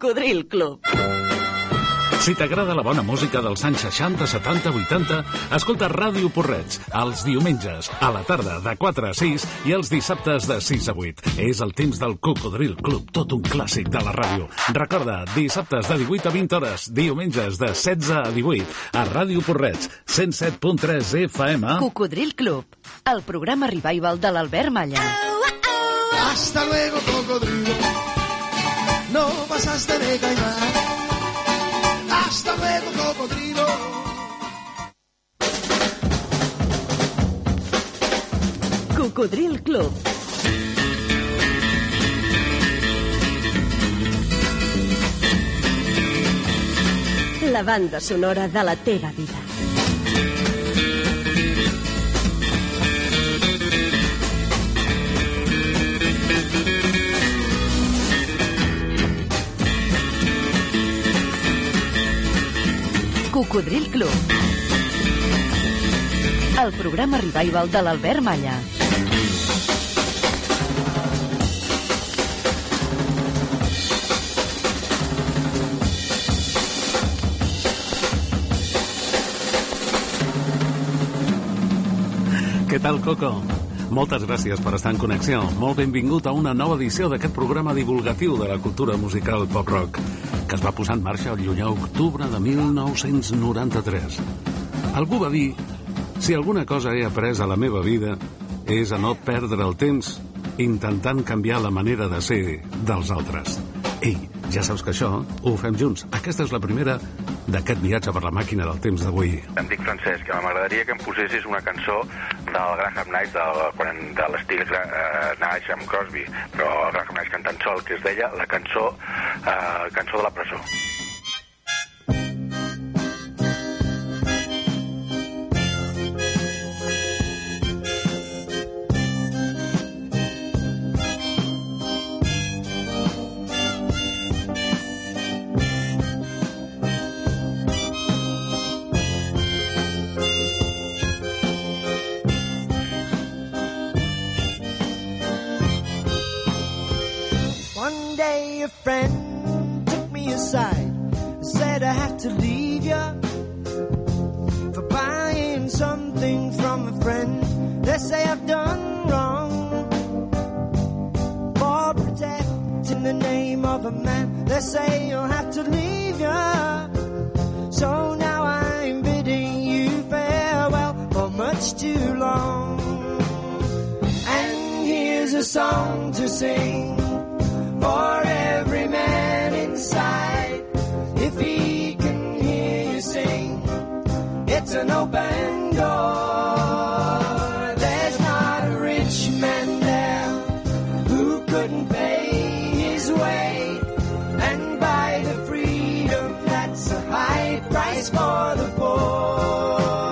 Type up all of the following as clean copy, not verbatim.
Cocodril Club. Si t'agrada la bona música dels anys 60, 70, 80, escolta Ràdio Porreig els diumenges a la tarda de 4 a 6 i els dissabtes de 6 a 8. És el temps del Cocodril Club, tot un clàssic de la ràdio. Recorda, dissabtes de 18 a 20 hores, diumenges de 16 a 18 a Ràdio Porreig, 107.3 FM. Cocodril Club, el programa revival de l'Albert Malla. Hasta luego, cocodrilo. No pasaste de caimán. Hasta luego, cocodrilo. Cocodril Club. La banda sonora de la teva vida. Cocodril Club, el programa revival de l'Albert Malla. Què tal, Coco? Moltes gràcies per estar en connexió. Molt benvingut a una nova edició d'aquest programa divulgatiu de la cultura musical pop-rock, que es va posar en marxa el llunyà octubre de 1993. Algú va dir: si alguna cosa he après a la meva vida és a no perdre el temps intentant canviar la manera de ser dels altres. Ei, ja saps que això ho fem junts. Aquesta és la primera d'aquest viatge per la màquina del temps d'avui. Em dic Francesc, m'agradaria que em posessis una cançó del Graham Nash, de l'estil Nash amb Crosby, però el Graham Nash cantant sol, que es deia la cançó de la presó. A friend took me aside, said I had to leave you for buying something from a friend. They say I've done wrong for protecting the name of a man. They say you'll have to leave you, so now I'm bidding you farewell for much too long. And here's a song to sing for every man inside. If he can hear you sing, it's an open door. There's not a rich man there who couldn't pay his way and buy the freedom that's a high price for the poor.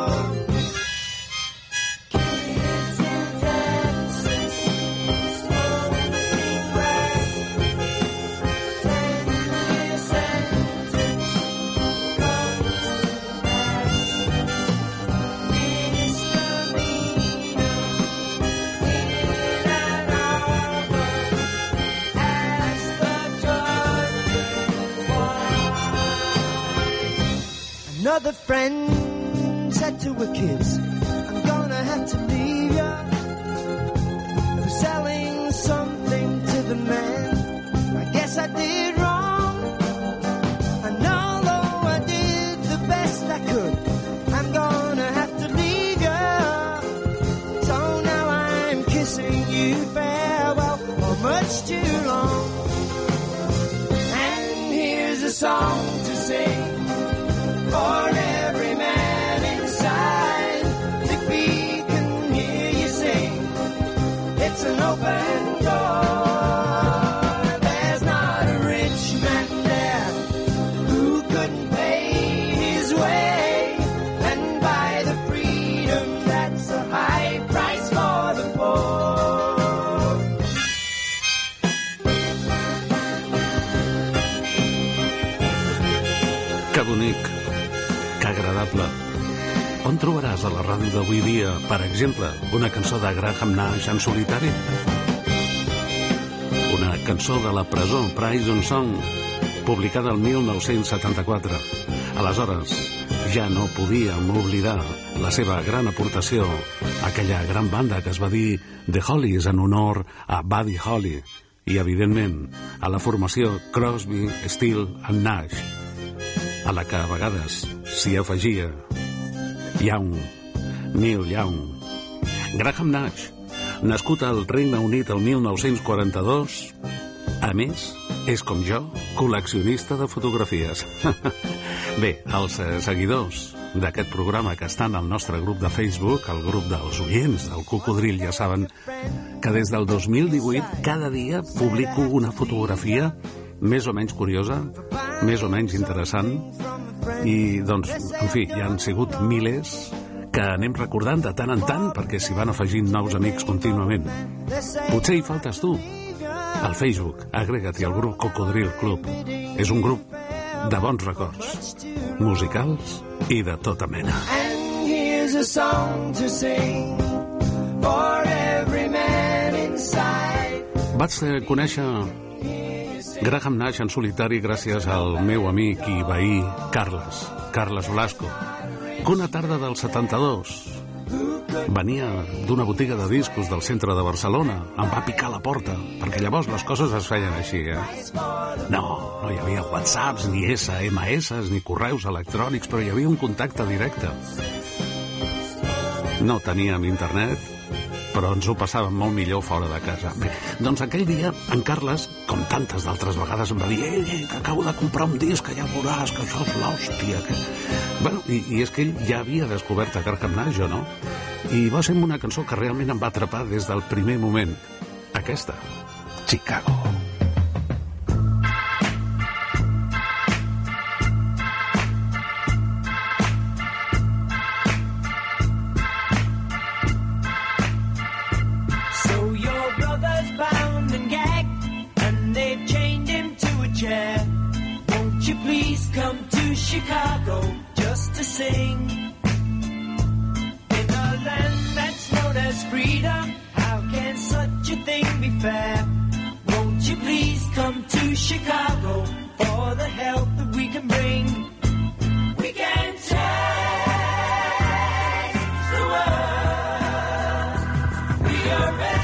Another friend said to her kids, I'm gonna have to leave you for selling something to the man. I guess I did wrong, and although I did the best I could, I'm gonna have to leave you. So now I'm kissing you farewell for much too long. And here's a song to sing for every man inside. If he can hear you sing, it's an open door. There's not a rich man there who couldn't pay his way and buy the freedom that's a high price for the poor. Que bonic, que agradable. On trobaràs a la ràdio d'avui dia, per exemple, una cançó de Graham Nash en solitari? Una cançó de la presó, Prison Song, publicada el 1974. Aleshores, ja no podíem oblidar la seva gran aportació a aquella gran banda que es va dir The Hollies en honor a Buddy Holly i, evidentment, a la formació Crosby, Still and Nash, a la que a vegades s'hi afegia Neil Young. Graham Nash, nascut al Regne Unit el 1942, a més, és com jo, col·leccionista de fotografies. Bé, els seguidors d'aquest programa que estan al nostre grup de Facebook, el grup dels oients del Cocodril, ja saben que des del 2018 cada dia publico una fotografia més o menys curiosa, més o menys interessant, i doncs, en fi, hi han sigut milers que anem recordant de tant en tant perquè s'hi van afegint nous amics contínuament. Potser hi faltes tu. Al Facebook, agrega-t'hi al grup Cocodril Club. És un grup de bons records, musicals i de tota mena. And here's a song to sing for every man inside. Vaig conèixer Graham Nash en solitari gràcies al meu amic i veí Carles Blasco, que una tarda del 72 venia d'una botiga de discos del centre de Barcelona. Em va picar a la porta, perquè llavors les coses es feien així, No hi havia whatsapps, ni SMS, ni correus electrònics, però hi havia un contacte directe. No teníem internet, però ens ho passàvem molt millor fora de casa. Bé, doncs aquell dia en Carles, com tantes d'altres vegades, em va dir que acabo de comprar un disc, que ja veuràs, que això és l'hòstia. Bueno, i és que ell ja havia descobert a Graham Nash, no? I va ser una cançó que realment em va atrapar des del primer moment. Aquesta, Chicago. Chicago just to sing in a land that's known as freedom. How can such a thing be fair? Won't you please come to Chicago for the help that we can bring? We can change the world. We are ready.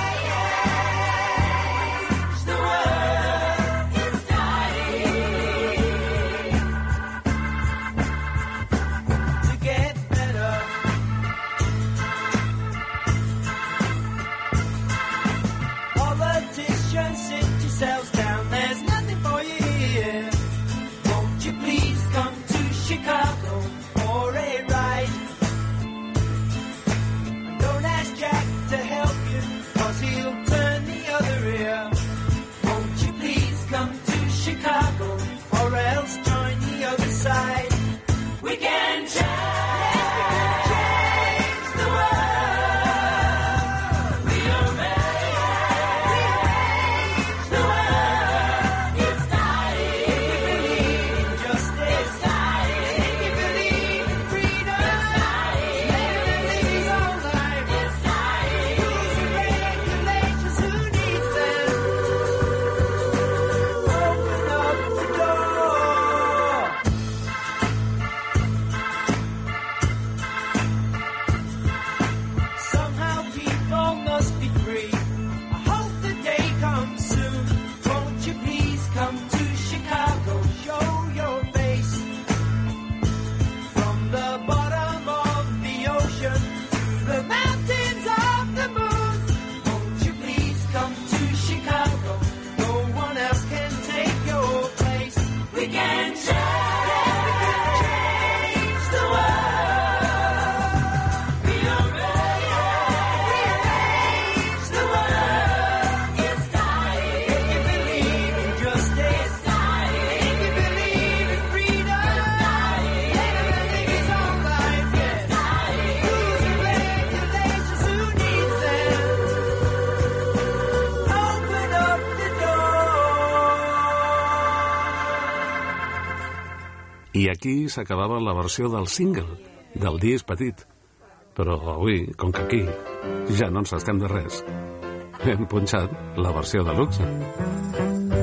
I aquí s'acabava la versió del single, del disc petit. Però avui, com que aquí ja no ens estem de res, hem punxat la versió de luxe.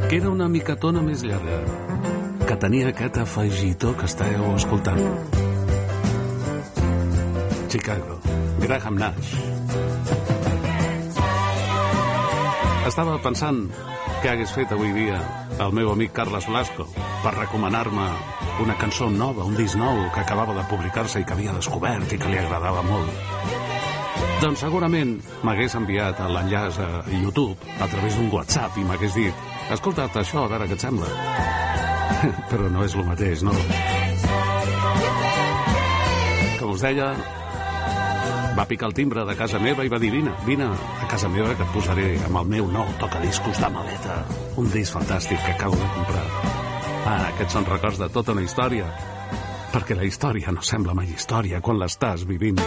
que era una micatona més llarga, que tenia aquest afegitó que esteu escoltant. Chicago, Graham Nash. Estava pensant què hagués fet avui dia el meu amic Carles Blasco per recomanar-me una cançó nova, un disc nou que acabava de publicar-se i que havia descobert i que li agradava molt. Doncs segurament m'hagués enviat l'enllaç a YouTube a través d'un WhatsApp i m'hagués dit: escolta't això, a veure què et sembla. Però no és el mateix, no? Com us deia, va picar el timbre de casa meva i va dir: vine a casa meva que et posaré amb el meu nou tocadiscos de maleta, un disc fantàstic que acabo de comprar. Aquests són records de tota una història, perquè la història no sembla mai història quan l'estàs vivint.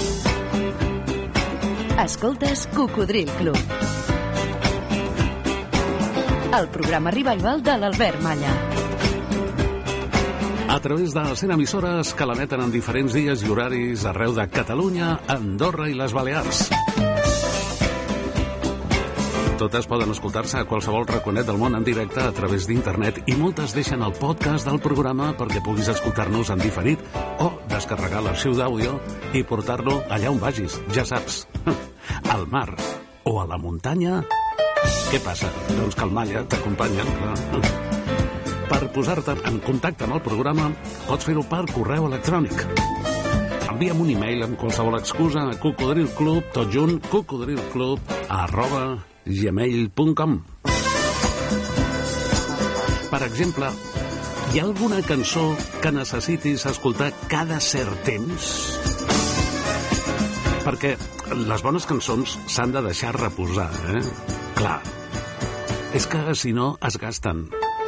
Escoltes Cocodril Club, el programa revival de l'Albert Malla. A través de 100 emissores que l'emeten en diferents dies i horaris arreu de Catalunya, Andorra i les Balears. Totes poden escoltar-se a qualsevol raconet del món en directe a través d'internet i moltes deixen el podcast del programa perquè puguis escoltar-nos en diferit o descarregar l'arxiu d'àudio i portar-lo allà on vagis, ja saps, al mar o a la muntanya. Què passa? Doncs que el Malla t'acompanya, clar. Per posar-te en contacte amb el programa pots fer-ho per correu electrònic. Envia'm un e-mail amb qualsevol excusa a cocodrilclub, tot junt, cocodrilclub@gmail.com. Per exemple, hi ha alguna cançó que necessitis escoltar cada cert temps? Perquè les bones cançons s'han de deixar reposar, Clar, és que si no es gasten.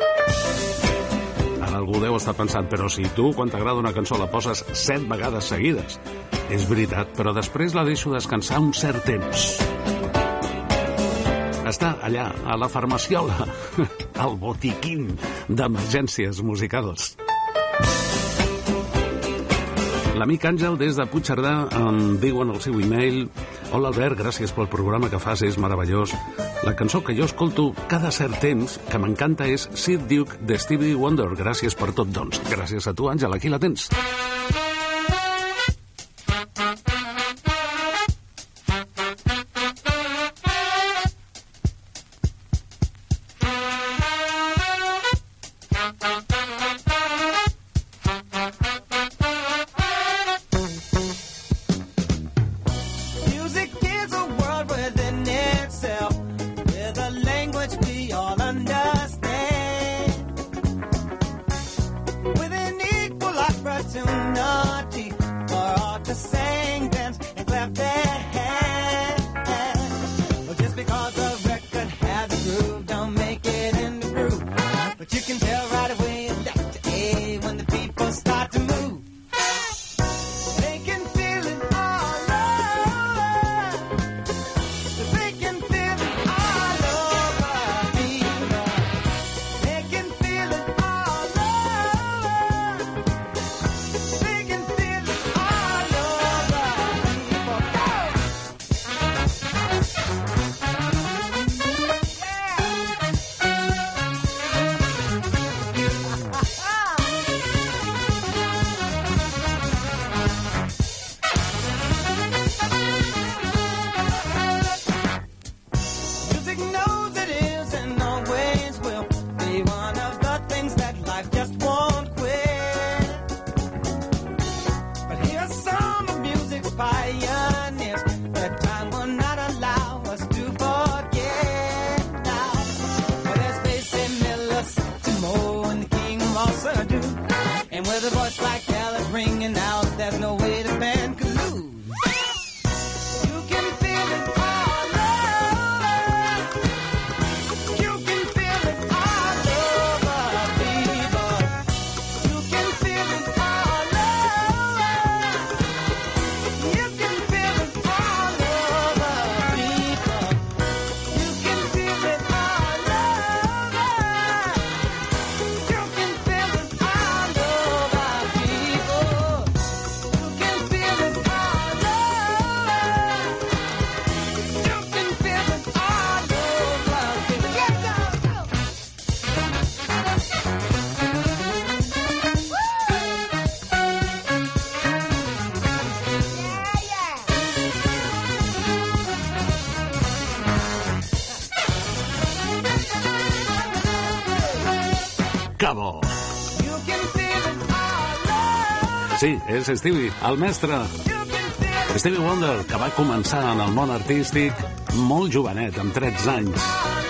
Ara algú deu estar pensant: però si tu, quan t'agrada una cançó, la poses 7 vegades seguides. És veritat, però després la deixo descansar un cert temps. Està allà, a la farmaciola, al botiquín d'emergències musicals. L'amic Àngel, des de Puigcerdà, em diu en el seu e-mail: hola Albert, gràcies pel programa que fas, és meravellós. La cançó que jo escolto cada cert temps, que m'encanta, és Sid Duke de Stevie Wonder. Gràcies per tot, doncs. Gràcies a tu, Àngel, aquí la tens. You can Cabo. Sí, és Stevie, el mestre. Stevie Wonder, que va començar en el món artístic molt jovenet, amb 13 anys.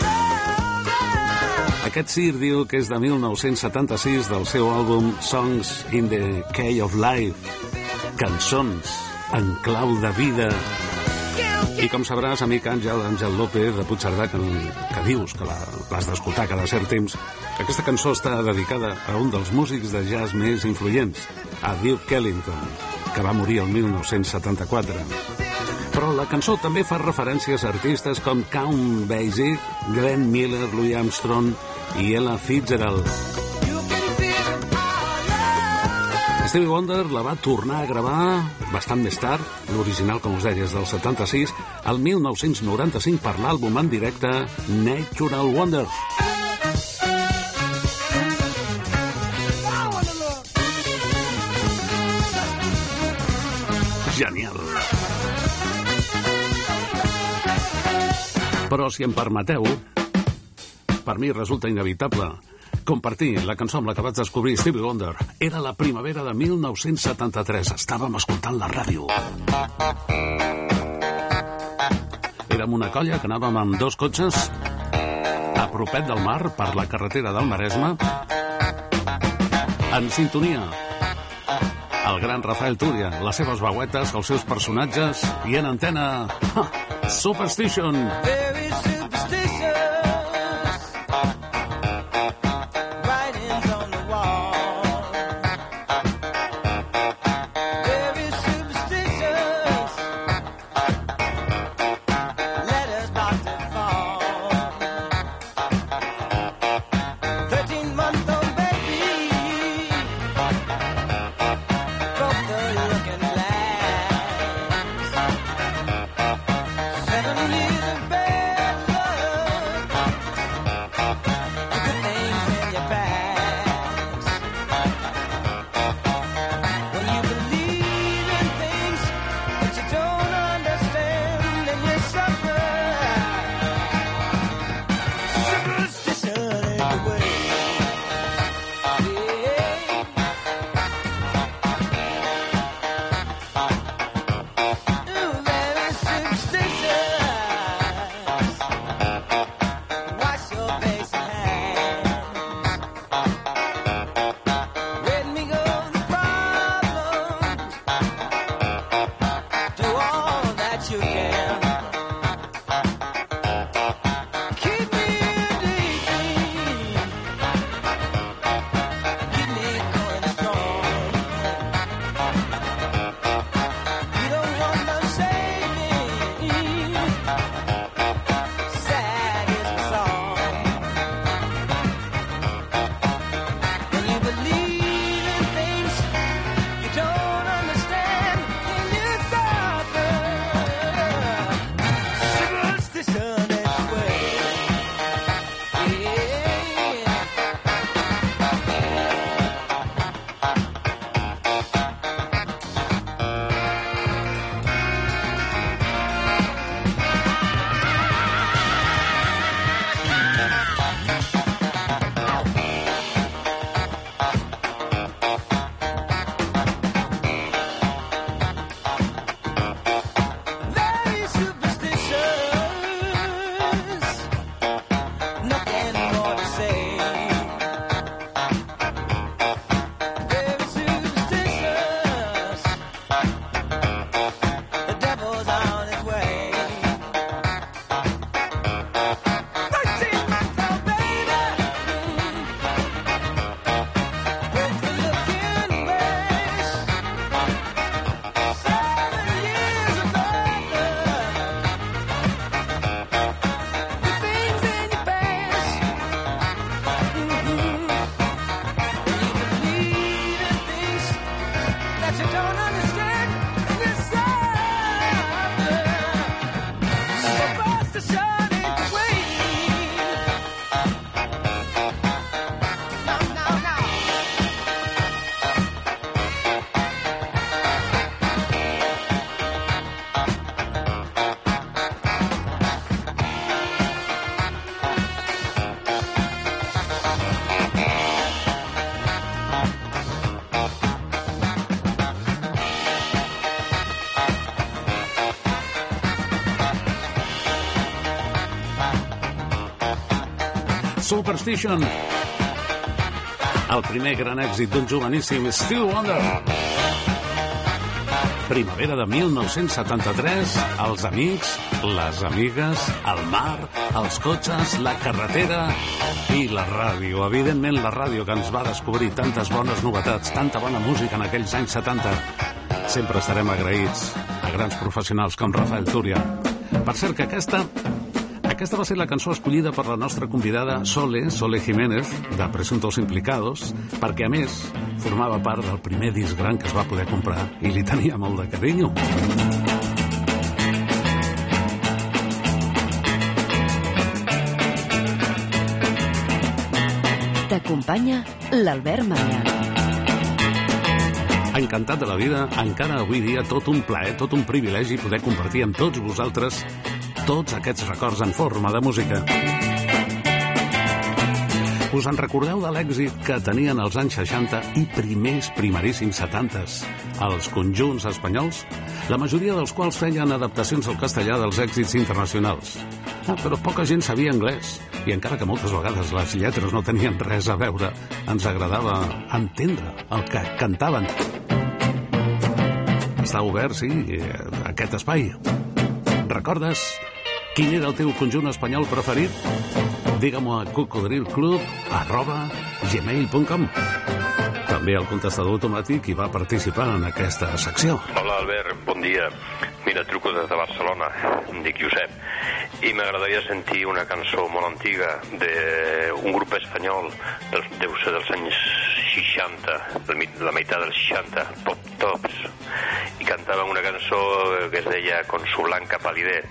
Aquest Sir diu que és de 1976 del seu àlbum Songs in the Key of Life. Cançons en clau de vida. I com sabràs, amic Àngel López de Puigcerdà, que dius que l'has d'escoltar cada cert temps, aquesta cançó està dedicada a un dels músics de jazz més influents, a Duke Ellington, que va morir el 1974. Però la cançó també fa referències a artistes com Count Basie, Glenn Miller, Louis Armstrong i Ella Fitzgerald. Stevie Wonder la va tornar a gravar bastant més tard, l'original, com us deia, és del 76, al 1995 per l'àlbum en directe Natural Wonder. Genial. Però, si em permeteu, per mi resulta inevitable compartir la cançó amb la que vaig descobrir Stevie Wonder. Era la primavera de 1973. Estàvem escoltant la ràdio. Érem una colla que anàvem amb 2 cotxes a propet del mar per la carretera del Maresme. En sintonia el gran Rafael Túria, les seves veuetes, els seus personatges, i en antena Superstition. Superstition. El primer gran èxit d'un joveníssim Stevie Wonder. Primavera de 1973, els amics, les amigues, el mar, els cotxes, la carretera i la ràdio. Evidentment, la ràdio que ens va descobrir tantes bones novetats, tanta bona música en aquells anys 70. Sempre estarem agraïts a grans professionals com Rafael Túria. Per cert que aquesta va ser la cançó escollida per la nostra convidada Sole Jiménez, de Presuntos Implicados, perquè, a més, formava part del primer disc gran que es va poder comprar i li tenia molt de carinyo. T'acompanya l'Albert Malla. Encantat de la vida, encara avui dia tot un plaer, tot un privilegi poder compartir amb tots vosaltres tots aquests records en forma de música. Us en recordeu de l'èxit que tenien els anys 60 i primeríssims 70s els conjunts espanyols, la majoria dels quals feien adaptacions al castellà dels èxits internacionals. Però poca gent sabia anglès, i encara que moltes vegades les lletres no tenien res a veure, ens agradava entendre el que cantaven. Està obert, sí, aquest espai. Recordes quin era el teu conjunt espanyol preferit? Digue-m'ho a cocodrilclub@gmail.com. També el contestador automàtic hi va participar en aquesta secció. Hola, Albert, bon dia. Mira, truco des de Barcelona, em dic Josep, i m'agradaria sentir una cançó molt antiga d'un grup espanyol, deu ser dels anys 60, la meitat dels 60, Pop Tops, i cantaven una cançó que es deia Con su blanca palidez.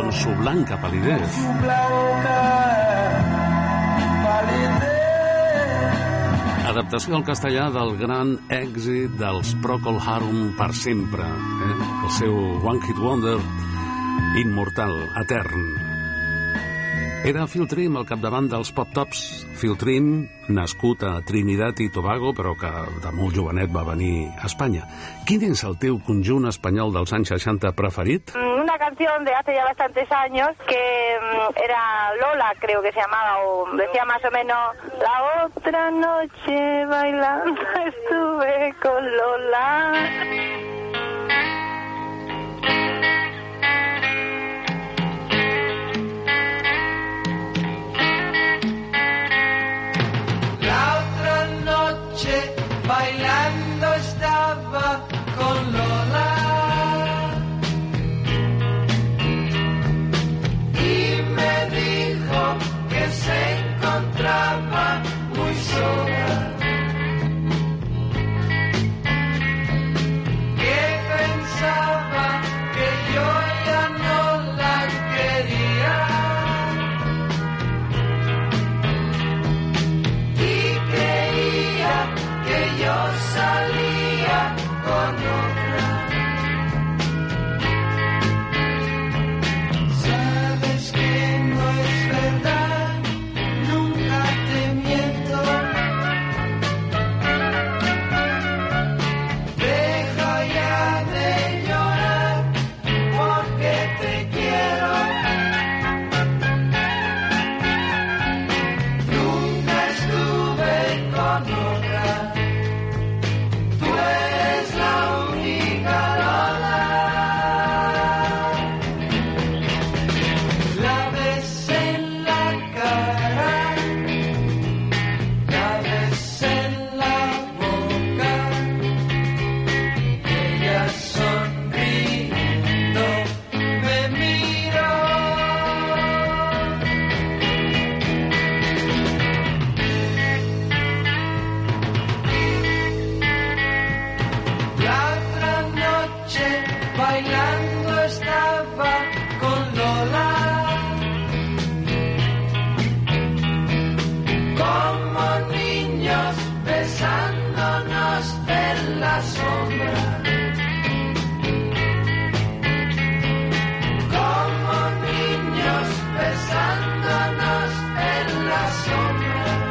con su blanca palidez. Adaptació al castellà del gran èxit dels Procol Harum per sempre, el seu One Hit Wonder immortal, etern. Era Phil Trim al capdavant dels Pop Tops. Phil Trim, nascut a Trinidad i Tobago, però que de molt jovenet va venir a Espanya. Quin és el teu conjunt espanyol dels anys 60 preferit? Una canción de hace ya bastantes años que era Lola, creo que se llamaba, o decía más o menos: la otra noche bailando estuve con Lola. Bailando estaba con Lola y me dijo que se encontraba muy sola, que pensaba que yo ya no la quería y creía que yo salía con otra. Sabes que no es verdad, nunca te miento. Deja ya de llorar porque te quiero. Nunca estuve con otra. Bailando estaba con Lola, como niños besándonos en la sombra, como niños besándonos en la sombra,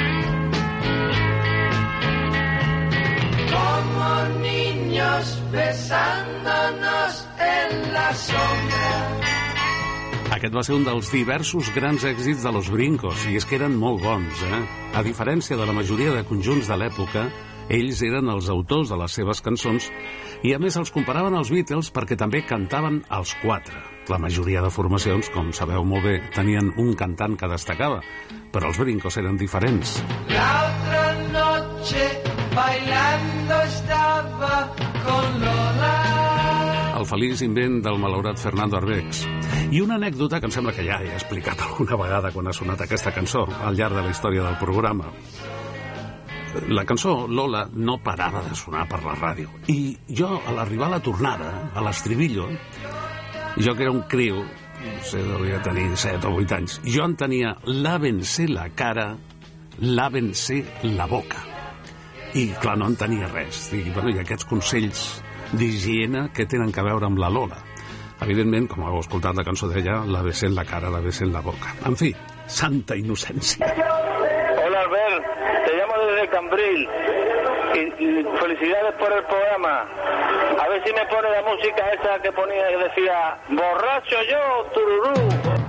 como niños besándonos en la sombra. Aquest va ser un dels diversos grans èxits de Los Brincos, i és que eren molt bons, A diferència de la majoria de conjunts de l'època, ells eren els autors de les seves cançons i a més els comparaven als Beatles perquè també cantaven els quatre. La majoria de formacions, com sabeu molt bé, tenien un cantant que destacava, però els Brincos eren diferents. La otra noche bailando estaba con Lola. El feliç invent del malaurat Fernando Arbex. I una anècdota que em sembla que ja he explicat alguna vegada quan ha sonat aquesta cançó al llarg de la història del programa. La cançó Lola no parava de sonar per la ràdio. I jo, a l'arribar a la tornada, a l'estribillo, jo que era un criu, no sé, devia tenir 7 o 8 anys, jo en tenia lávense la cara, lávense la boca. I, clar, no en tenia res. I aquests consells d'higiene que tenen a veure amb la Lola. Evidentment, com heu escoltat la cançó d'ella, lávese la cara, lávese la boca. En fi, santa innocència. Hola Albert, te llamo desde Cambril y felicidades por el programa. A ver si me pone la música esa que ponía que decía borracho yo, tururú.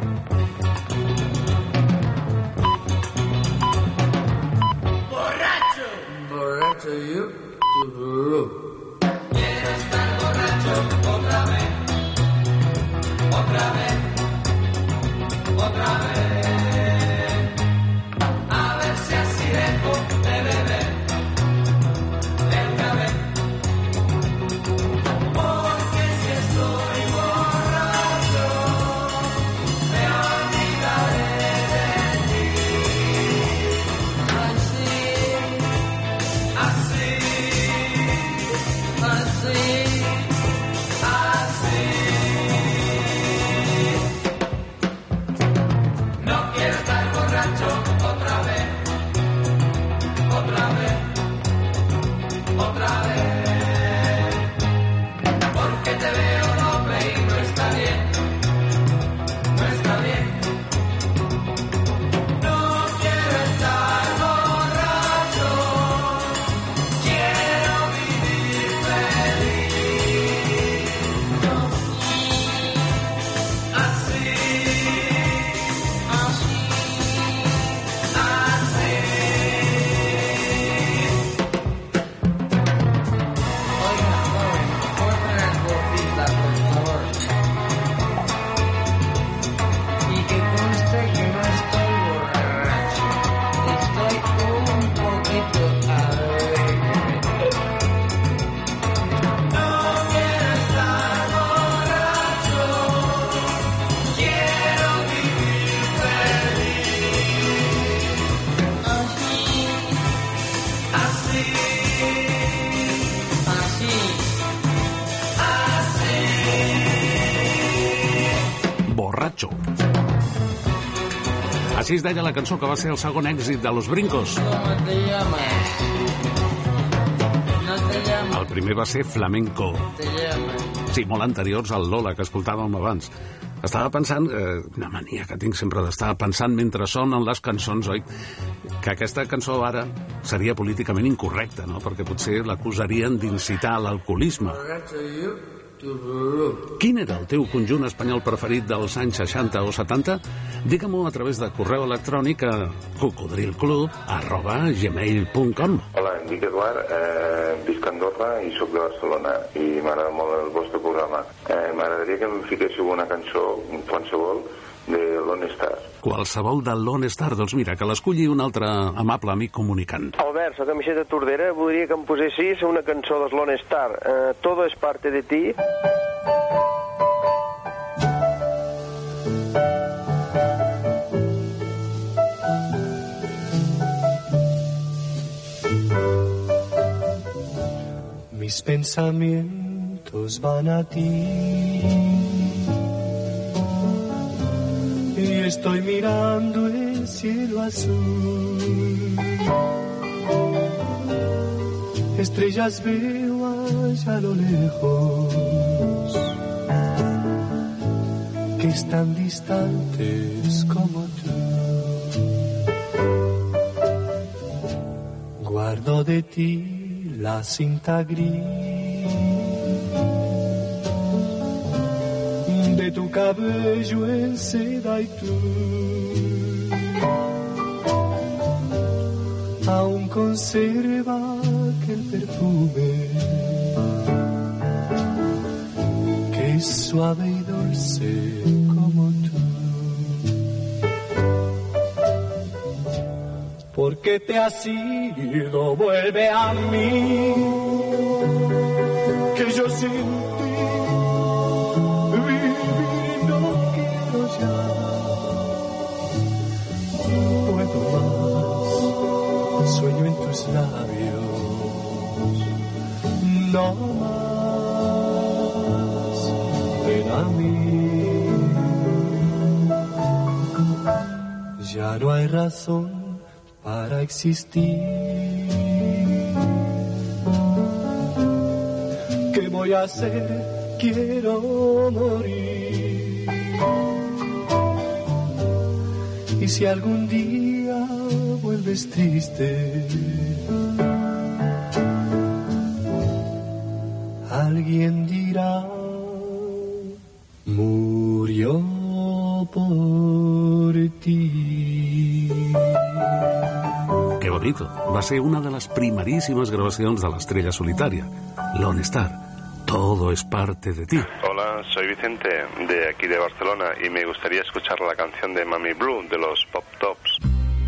Borracho yo, tururú. Quiero estar borracho otra vez, otra vez, otra vez. A ver si así dejo de beber otra vez. Porque si estoy borracho, me olvidaré de ti. Así, así. Así, así. Així es deia la cançó que va ser el segon èxit de Los Brincos. El primer va ser Flamenco. Sí, molt anteriors al Lola que escoltàvem abans. Estava pensant, una mania que tinc sempre d'estar pensant mentre sonen les cançons, oi? Que aquesta cançó ara seria políticament incorrecta, no? Perquè potser l'acusarien d'incitar l'alcoholisme. Quin era el teu conjunt espanyol preferit dels anys 60 o 70? Digue-m'ho a través de correu electrònic a cocodrilclub@gmail.com. Hola, em dic Eduard, visc a Andorra i soc de Barcelona i m'agrada molt el vostre programa. M'agradaria que em fiquéssiu una cançó, qualsevol, de Lone Star. Qualsevol de Lone Star? Doncs mira, que l'esculli un altre amable amic comunicant. Albert, soc Amixeta Tordera, voldria que em posessis una cançó dels Lone Star, Todo es parte de ti. Mis pensamientos van a ti y estoy mirando el cielo azul. Estrellas veo allá a lo lejos que están distantes como tú. Guardo de ti la cinta gris de tu cabello en seda y tú aún conserva aquel perfume que es suave y dulce como tú. Porque te has ido, vuelve a mí, que yo sin ti vivir no quiero ya. No puedo más, sueño en tus labios, no más, ven a mí. Ya no hay razón para existir. ¿Qué voy a hacer? Quiero morir. Y si algún día vuelves triste, alguien dirá, murió por ti. Qué bonito. Va ser una de las primerísimas grabaciones de la estrella solitaria, Lone Star. Todo es parte de ti. Hola, soy Vicente, de aquí de Barcelona, y me gustaría escuchar la canción de Mami Blue, de los Pop Tops.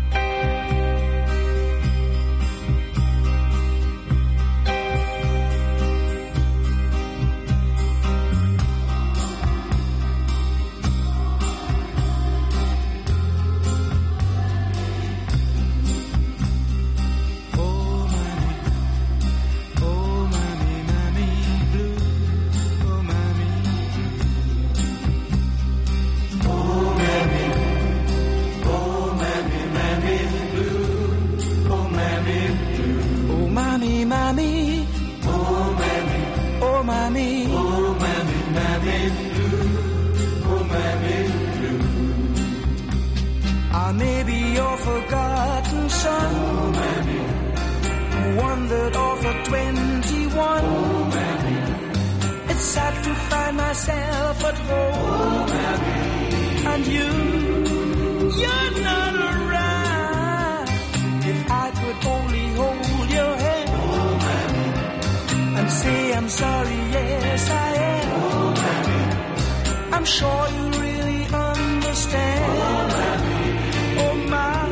I may be your forgotten son, oh, Mammy. Wandered off at 21. Oh, Mammy. It's sad to find myself at home, oh, Mammy. And you're not around. If I could only hold your hand, oh, Mammy. And say I'm sorry, yes I am, oh, Mammy. I'm sure you really understand, oh, Mammy. Oh, my,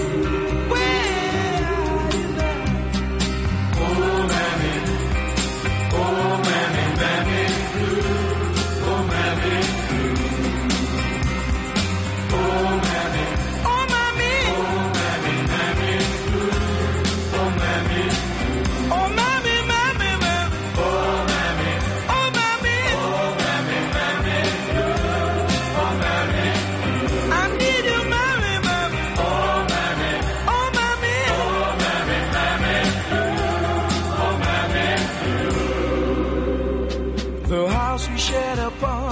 where are you now? Oh, Mammy, Mammy Blue, oh, Mammy Blue. Oh, Mammy, oh, Mammy, Mammy Blue, oh, Mammy Blue. Oh, Mammy, Mammy, Mammy, oh, Mammy, oh, Mammy, Mammy Blue.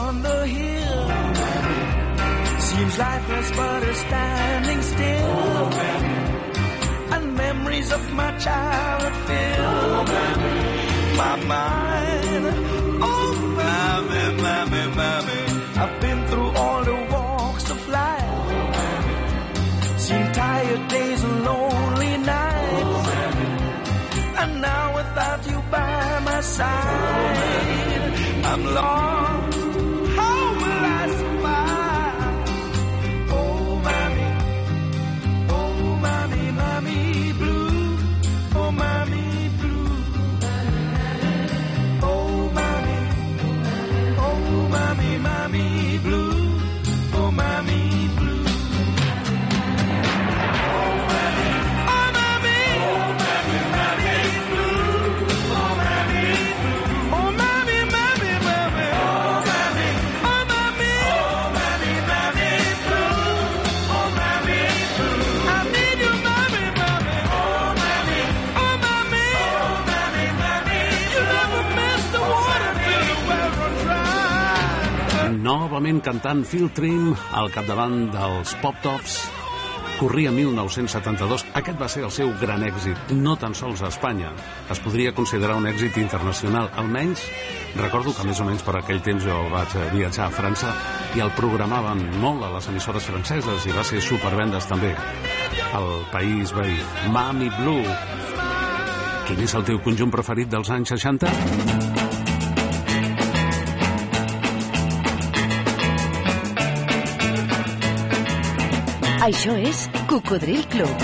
on the hill. Seems lifeless but is standing still. And memories of my childhood fill my mind. Oh, mommy, mommy, mommy, I've been through all the walks of life. Seen tired days and lonely nights. And now without you by my side, I'm lost. How will I survive? Oh, mommy, mommy blue. Oh, mommy blue. Oh, mommy blue. Oh, mommy blue. Novament cantant Phil Trim al capdavant dels Pop Tops. Corria 1972. Aquest va ser el seu gran èxit, no tan sols a Espanya. Es podria considerar un èxit internacional. Almenys, recordo que més o menys per aquell temps jo vaig viatjar a França i el programaven molt a les emissores franceses i va ser supervendes també al país veí. Mommy Blue. Quin és el teu conjunt preferit dels anys 60? Això és Cocodril Club.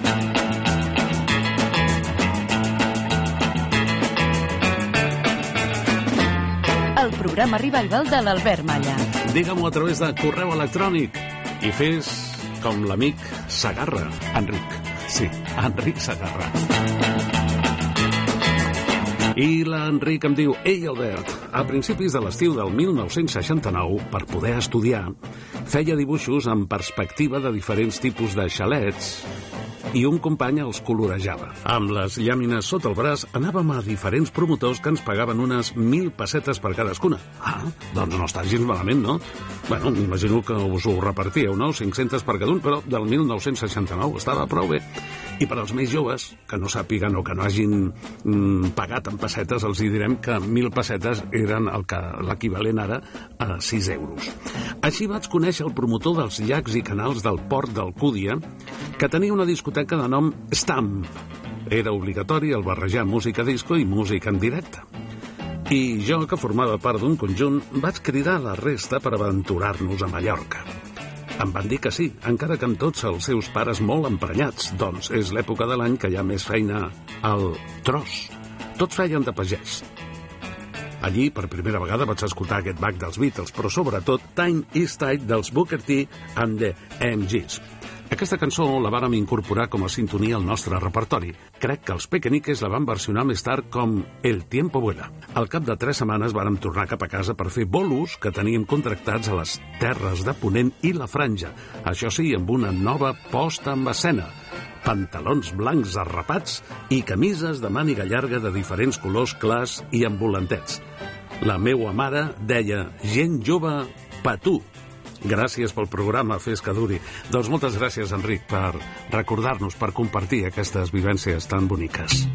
El programa revival de l'Albert Malla. Digue-m'ho a través de correu electrònic i fes com l'amic Segarra, Enric. Sí, Enric Segarra. I l'Enric em diu: Ei, Albert, a principis de l'estiu del 1969, per poder estudiar, feia dibuixos en perspectiva de diferents tipus de xalets i un company els colorejava. Amb les llàmines sota el braç anàvem a diferents promotors que ens pagaven unes 1.000 pessetes per cadascuna. Ah, doncs no està gens malament, no? Bueno, m'imagino que us ho repartíeu, no? 500 per cada un, però del 1969 estava prou bé. I per als més joves, que no sàpiguen o que no hagin pagat en pessetes, els hi direm que 1.000 pessetes eren l'equivalent ara a 6 euros. Així vaig conèixer el promotor dels llacs i canals del port d'Alcúdia, que tenia una discoteca de nom Stamp. Era obligatori el barrejar música disco i música en directe. I jo, que formava part d'un conjunt, vaig cridar a la resta per aventurar-nos a Mallorca. Em van dir que sí, encara que amb tots els seus pares molt emprenyats, doncs és l'època de l'any que hi ha més feina al tros. Tots feien de pagès. Allí, per primera vegada, vaig escoltar Get Back dels Beatles, però sobretot Time is Tight dels Booker T and the MGs. Aquesta cançó la vàrem incorporar com a sintonia al nostre repertori. Crec que els Pequeñiques la van versionar més tard com El tiempo vuela. Al cap de 3 setmanes vàrem tornar cap a casa per fer bolos que teníem contractats a les terres de Ponent i la Franja. Això sí, amb una nova posta en escena. Pantalons blancs arrapats i camises de màniga llarga de diferents colors clars i amb volantets. La meua mare deia: gent jove, patú. Gràcies pel programa, fes que duri. Doncs moltes gràcies, Enric, per recordar-nos, per compartir aquestes vivències tan boniques.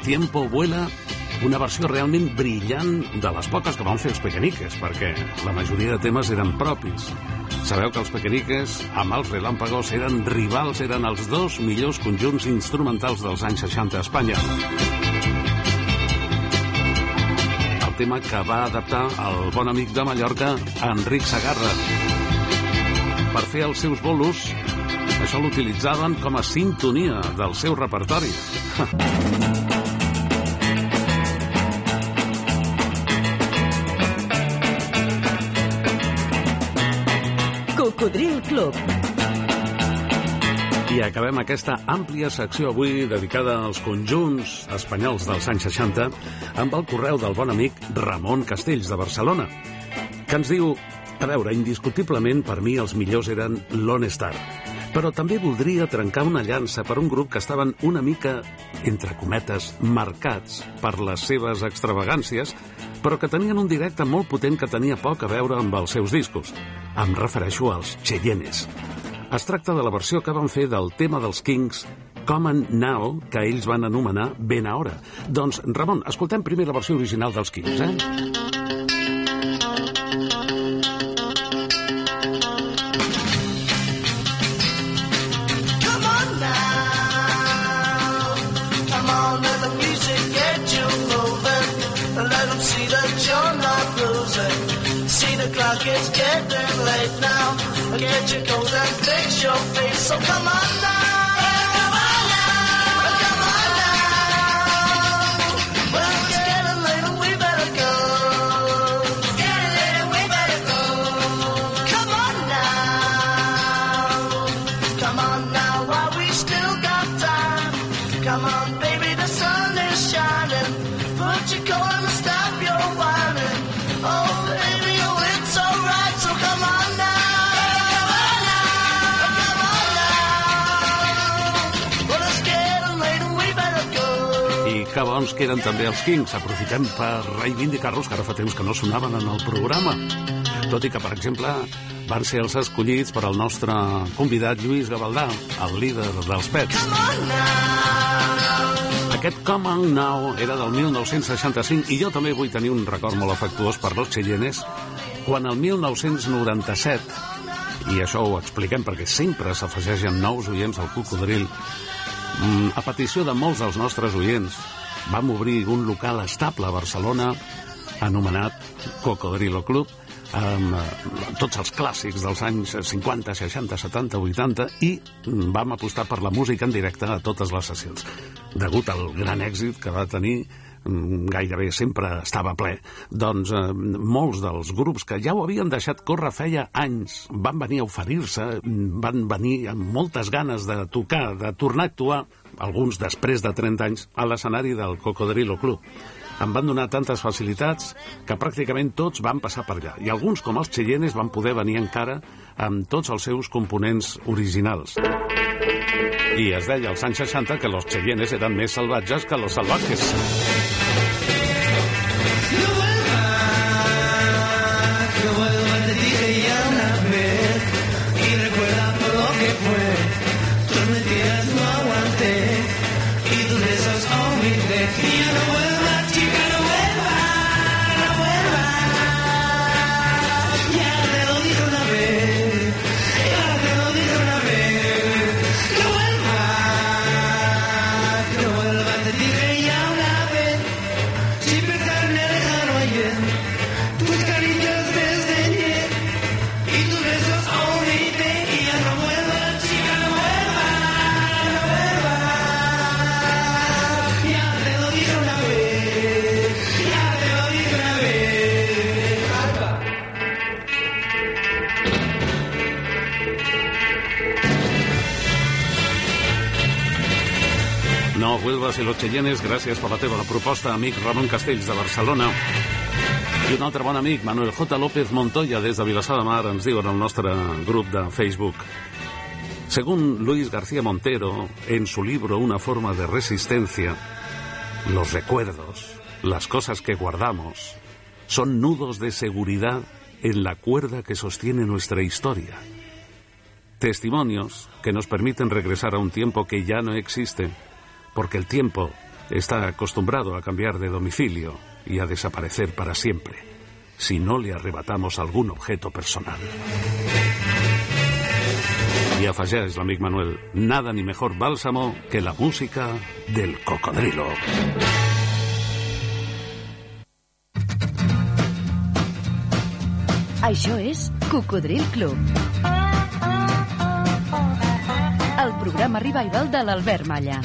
Tiempo Vuela, una versió realment brillant de les poques que van fer els Pequeñiques, perquè la majoria de temes eren propis. Sabeu que els Pequeñiques, amb els Relámpagos, eren rivals, eren els dos millors conjunts instrumentals dels anys 60 a Espanya. El tema que va adaptar el bon amic de Mallorca, Enric Segarra. Per fer els seus bolos, això l'utilitzaven com a sintonia del seu repertori. Cocodril Club. I acabem aquesta àmplia secció avui dedicada als conjunts espanyols dels anys 60 amb el correu del bon amic Ramon Castells de Barcelona, que ens diu: a veure, indiscutiblement per mi els millors eren Lone Star, però també voldria trencar una llança per un grup que estaven una mica, entre cometes, marcats per les seves extravagàncies, però que tenien un directe molt potent que tenia poc a veure amb els seus discos. Em refereixo als Cheyennes. Es tracta de la versió que van fer del tema dels Kings, Come On Now, que ells van anomenar Ben Ahora. Doncs, Ramon, escoltem primer la versió original dels Kings, It's getting late now. Get your coat and fix your face. So come on now. Come on now. Come on now. Well, it's getting late and we better go. It's getting late and we better go. Come on now. Come on now while we still got time. Come on, baby, the sun is shining. Put your coat on and stop your whining. Oh, baby, oh, it's alright, so come on now. Come on now. Come on now. Well, it's getting late and we better go. I que bons que eren també els Kings. Aprofitem per reivindicar-los, que ara fa temps que no sonaven en el programa. Tot i que, per exemple, van ser els escollits per al nostre convidat Lluís Gavaldà, el líder dels Pets. Come on now. Aquest Come On Now era del 1965 i jo també vull tenir un record molt afectuós per los Cheyennes quan el 1997, i això ho expliquem perquè sempre s'afegeixen nous oients al Cocodril, a petició de molts dels nostres oients, vam obrir un local estable a Barcelona anomenat Cocodrilo Club, amb tots els clàssics dels anys 50, 60, 70, 80 i vam apostar per la música en directe a totes les sessions. Degut al gran èxit que va tenir, gairebé sempre estava ple, doncs molts dels grups que ja ho havien deixat córrer feia anys van venir a oferir-se, van venir amb moltes ganes de tocar, de tornar a actuar, alguns després de 30 anys, a l'escenari del Cocodrilo Club. Em van donar tantes facilitats que pràcticament tots van passar per allà. I alguns, com els Cheyennes, van poder venir encara amb tots els seus components originals. I es deia als anys 60 que los Cheyennes eren més salvatges que los salvajes. No vuelvas i los Cheyennes, gràcies per la teva proposta, amic Ramon Castells de Barcelona. I un altre bon amic, Manuel J. López Montoya, des de Vilassar de Mar, ens diu en el nostre grup de Facebook: según Luis García Montero, en su libro Una forma de resistencia, los recuerdos, las cosas que guardamos, son nudos de seguridad en la cuerda que sostiene nuestra historia. Testimonios que nos permiten regresar a un tiempo que ya no existe, porque el tiempo está acostumbrado a cambiar de domicilio y a desaparecer para siempre, si no le arrebatamos algún objeto personal. I afegeix l'amic Manuel, nada ni mejor bálsamo que la música del cocodrilo. Això és Cocodril Club. El programa revival de l'Albert Malla.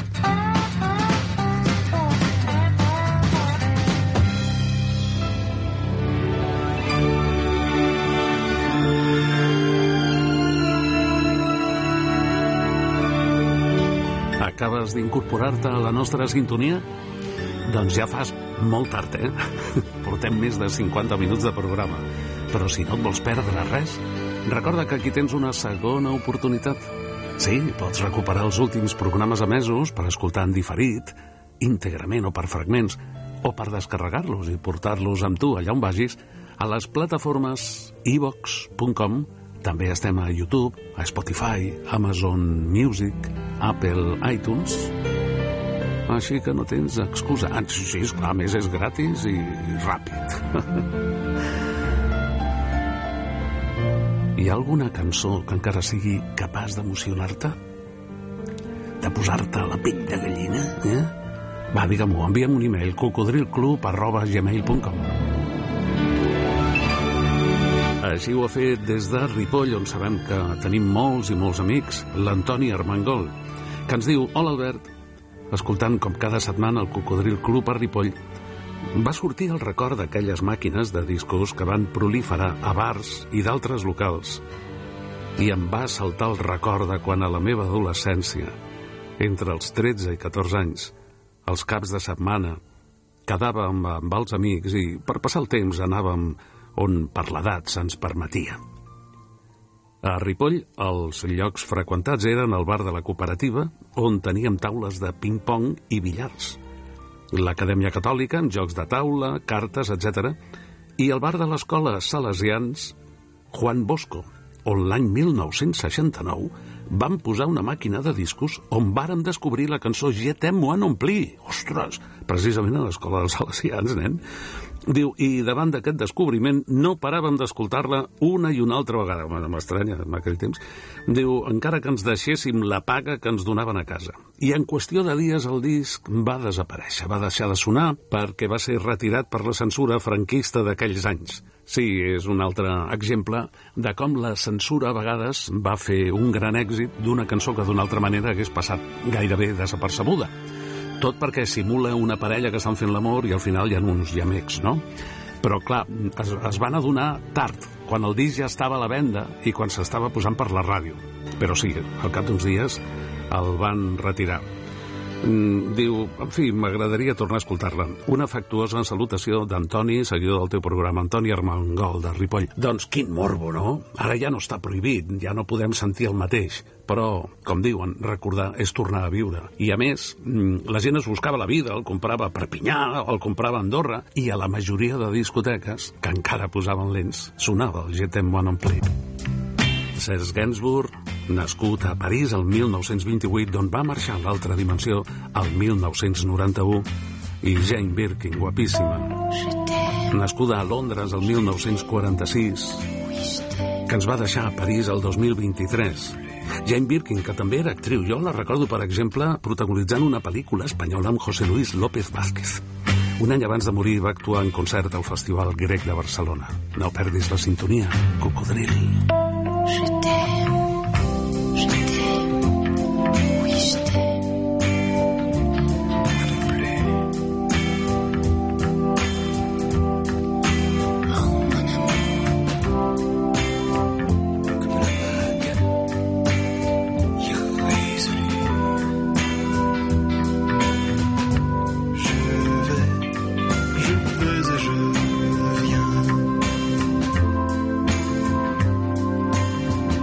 Acabes d'incorporar-te a la nostra sintonia? Doncs ja fas molt tard, Portem més de 50 minuts de programa. Però si no et vols perdre res, recorda que aquí tens una segona oportunitat. Sí, pots recuperar els últims programes emesos per escoltar en diferit, íntegrament o per fragments, o per descarregar-los i portar-los amb tu allà on vagis, a les plataformes iVox.com. També estem a YouTube, a Spotify, Amazon Music, Apple, iTunes. Així que no tens excusa. Sí, esclar, a més és gratis i ràpid. Hi ha alguna cançó que encara sigui capaç d'emocionar-te? De posar-te a la pell de gallina? Va, digue-m'ho, envia'm un email, cocodrilclub@gmail.com. Així ho ha fet des de Ripoll, on sabem que tenim molts i molts amics, l'Antoni Armengol, que ens diu: hola Albert, escoltant com cada setmana el Cocodril Club a Ripoll, va sortir el record d'aquelles màquines de discos que van proliferar a bars i d'altres locals. I em va saltar el record de quan a la meva adolescència, entre els 13 i 14 anys, els caps de setmana, quedàvem amb els amics i per passar el temps anàvem on per l'edat se'ns permetia. A Ripoll, els llocs freqüentats eren el bar de la cooperativa, on teníem taules de ping-pong i billars, l'Acadèmia Catòlica amb jocs de taula, cartes, etc., i el bar de l'escola Salesians Juan Bosco, on l'any 1969 van posar una màquina de discos on vàrem descobrir la cançó Je t'aime moi non plus. Ostres, precisament a l'escola dels Salesians, nen. Diu, i davant d'aquest descobriment no paràvem d'escoltar-la una i una altra vegada. M'estranya, en aquell temps. Diu, encara que ens deixéssim la paga que ens donaven a casa. I en qüestió de dies el disc va desaparèixer, va deixar de sonar perquè va ser retirat per la censura franquista d'aquells anys. Sí, és un altre exemple de com la censura a vegades va fer un gran èxit d'una cançó que d'una altra manera hagués passat gairebé desapercebuda. Tot perquè simula una parella que estan fent l'amor i al final hi ha uns llamecs, no? Però, clar, es van adonar tard, quan el disc ja estava a la venda i quan s'estava posant per la ràdio. Però sí, al cap d'uns dies el van retirar. Diu, en fi, m'agradaria tornar a escoltar-la. Una afectuosa salutació d'Antoni, seguidor del teu programa, Antoni Armengol, de Ripoll. Doncs quin morbo, no? Ara ja no està prohibit, ja no podem sentir el mateix. Però, com diuen, recordar és tornar a viure. I a més, la gent es buscava la vida, el comprava a Perpinyà, el comprava a Andorra, i a la majoria de discoteques, que encara posaven lents, sonava el Je t'aime moi non plus. Serge Gainsbourg, nascut a París el 1928, d'on va marxar a l'altra dimensió el 1991, i Jane Birkin, guapíssima, nascuda a Londres el 1946, que ens va deixar a París el 2023. Jane Birkin, que també era actriu, jo la recordo, per exemple, protagonitzant una pel·lícula espanyola amb José Luis López Vázquez. Un any abans de morir va actuar en concert al Festival Grec de Barcelona. No perdis la sintonia, Cocodril. Je t'aime, je t'aime, oui je t'aime, non plus. Oh mon amour, comme la vague irrésolue. Je vais et je viens.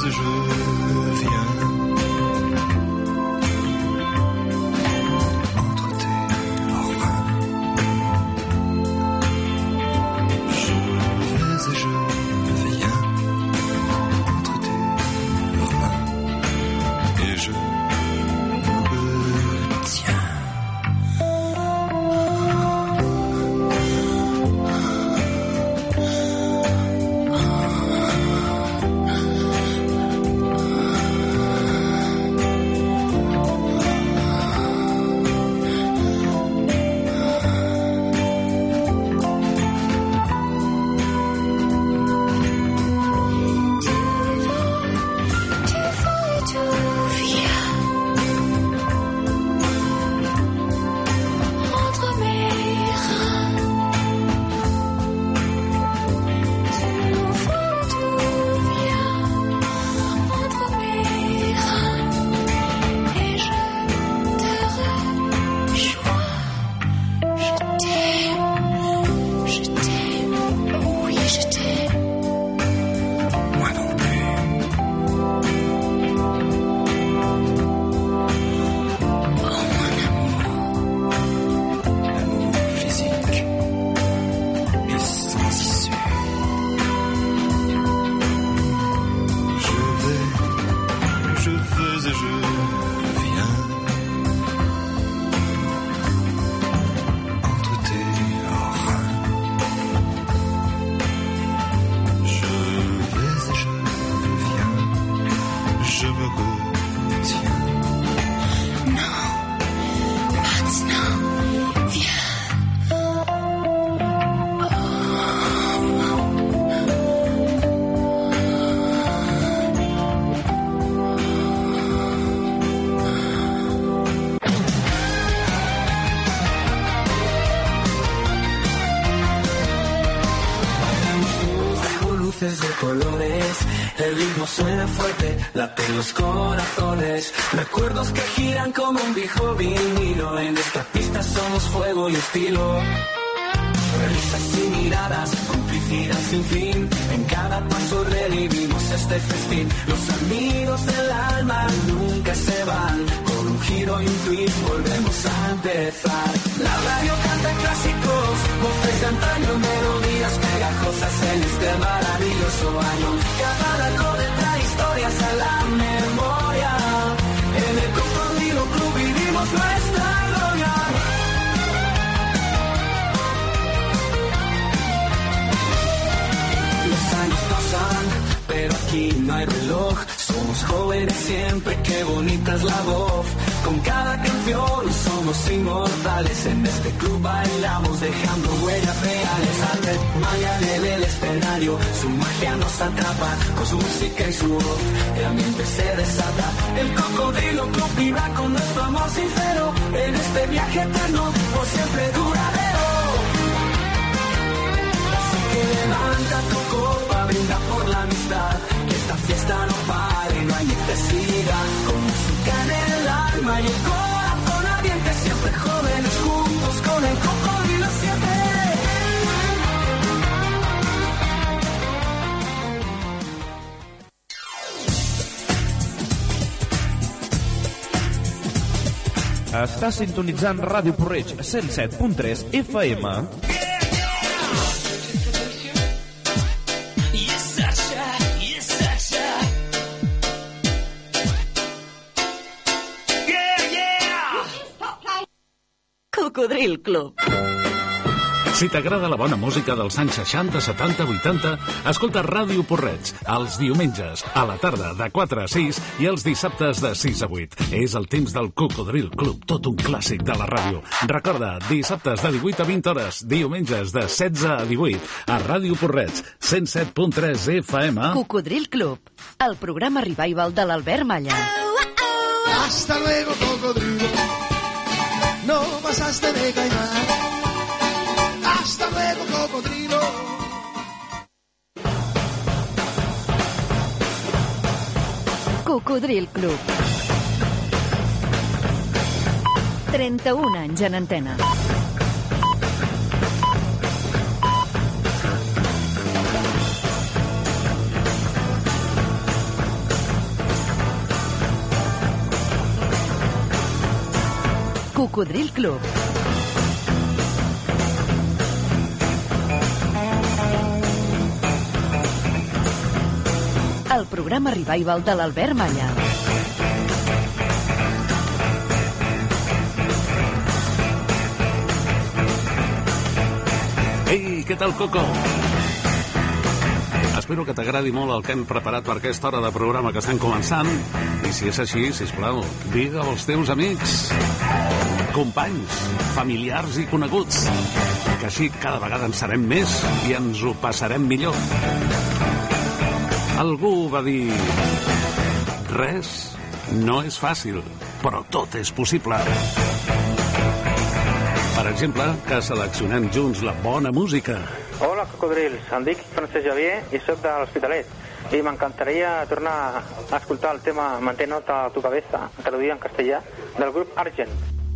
et je viens entre tes reins. Je vais et je viens entre tes reins et je retiens. De colores, el ritmo suena fuerte, laten los corazones, recuerdos que giran como un viejo vinilo, en esta pista somos fuego y estilo, risas y miradas, complicidad sin fin, en cada paso revivimos este festín, los amigos del alma nunca se van, con un giro y un tweet volvemos a empezar, la radio canta clásicos, voces de antaño, melodías pegajosas en este maravilloso año, cada acorde trae historias a la memoria, en el Cocodrilo Club vivimos nuestra gloria. Los años pasan, pero aquí no hay reloj, somos jóvenes siempre, qué bonita es la voz, con cada canción somos inmortales, en este club bailamos dejando huellas reales, Albert Maya en el escenario, su magia nos atrapa, con su música y su voz, el ambiente se desata, el Cocodrilo Club vibra con nuestro amor sincero, en este viaje eterno, por siempre duradero. Así que levanta tu copa, brinda por la amistad, que esta fiesta no pare, no hay necesidad, con música en el alma y el corazón ardiente, siempre jóvenes juntos con el Cocodrilo siempre. Estàs sintonitzant Ràdio Porreig 107.3 FM. Cocodril Club. Si t'agrada la bona música dels anys 60, 70, 80, escolta Ràdio Porreig els diumenges a la tarda de 4 a 6 i els dissabtes de 6 a 8. És el temps del Cocodril Club, tot un clàssic de la ràdio. Recorda, dissabtes de 18 a 20 hores, diumenges de 16 a 18, a Ràdio Porreig, 107.3 FM. Cocodril Club, el programa revival de l'Albert Malla. Hasta luego, cocodrilo. No pasaste de caimán. Hasta luego, cocodrilo. Cocodril Club. 31 anys en antena. Cocodril Club. El programa revival de l'Albert Malla. Ei, què tal, Coco? Espero que t'agradi molt el que hem preparat per aquesta hora de programa que estan començant. I si és així, sisplau, digue als teus amics, companys, familiars i coneguts, que així cada vegada en serem més i ens ho passarem millor. Algú va dir: res no és fàcil, però tot és possible. Per exemple, que seleccionem junts la bona música. Hola, cocodrils. Em dic Francesc Javier i soc de l'Hospitalet. I m'encantaria tornar a escoltar el tema Mantén nota a tu cabeza, traduït en castellà, del grup Argent.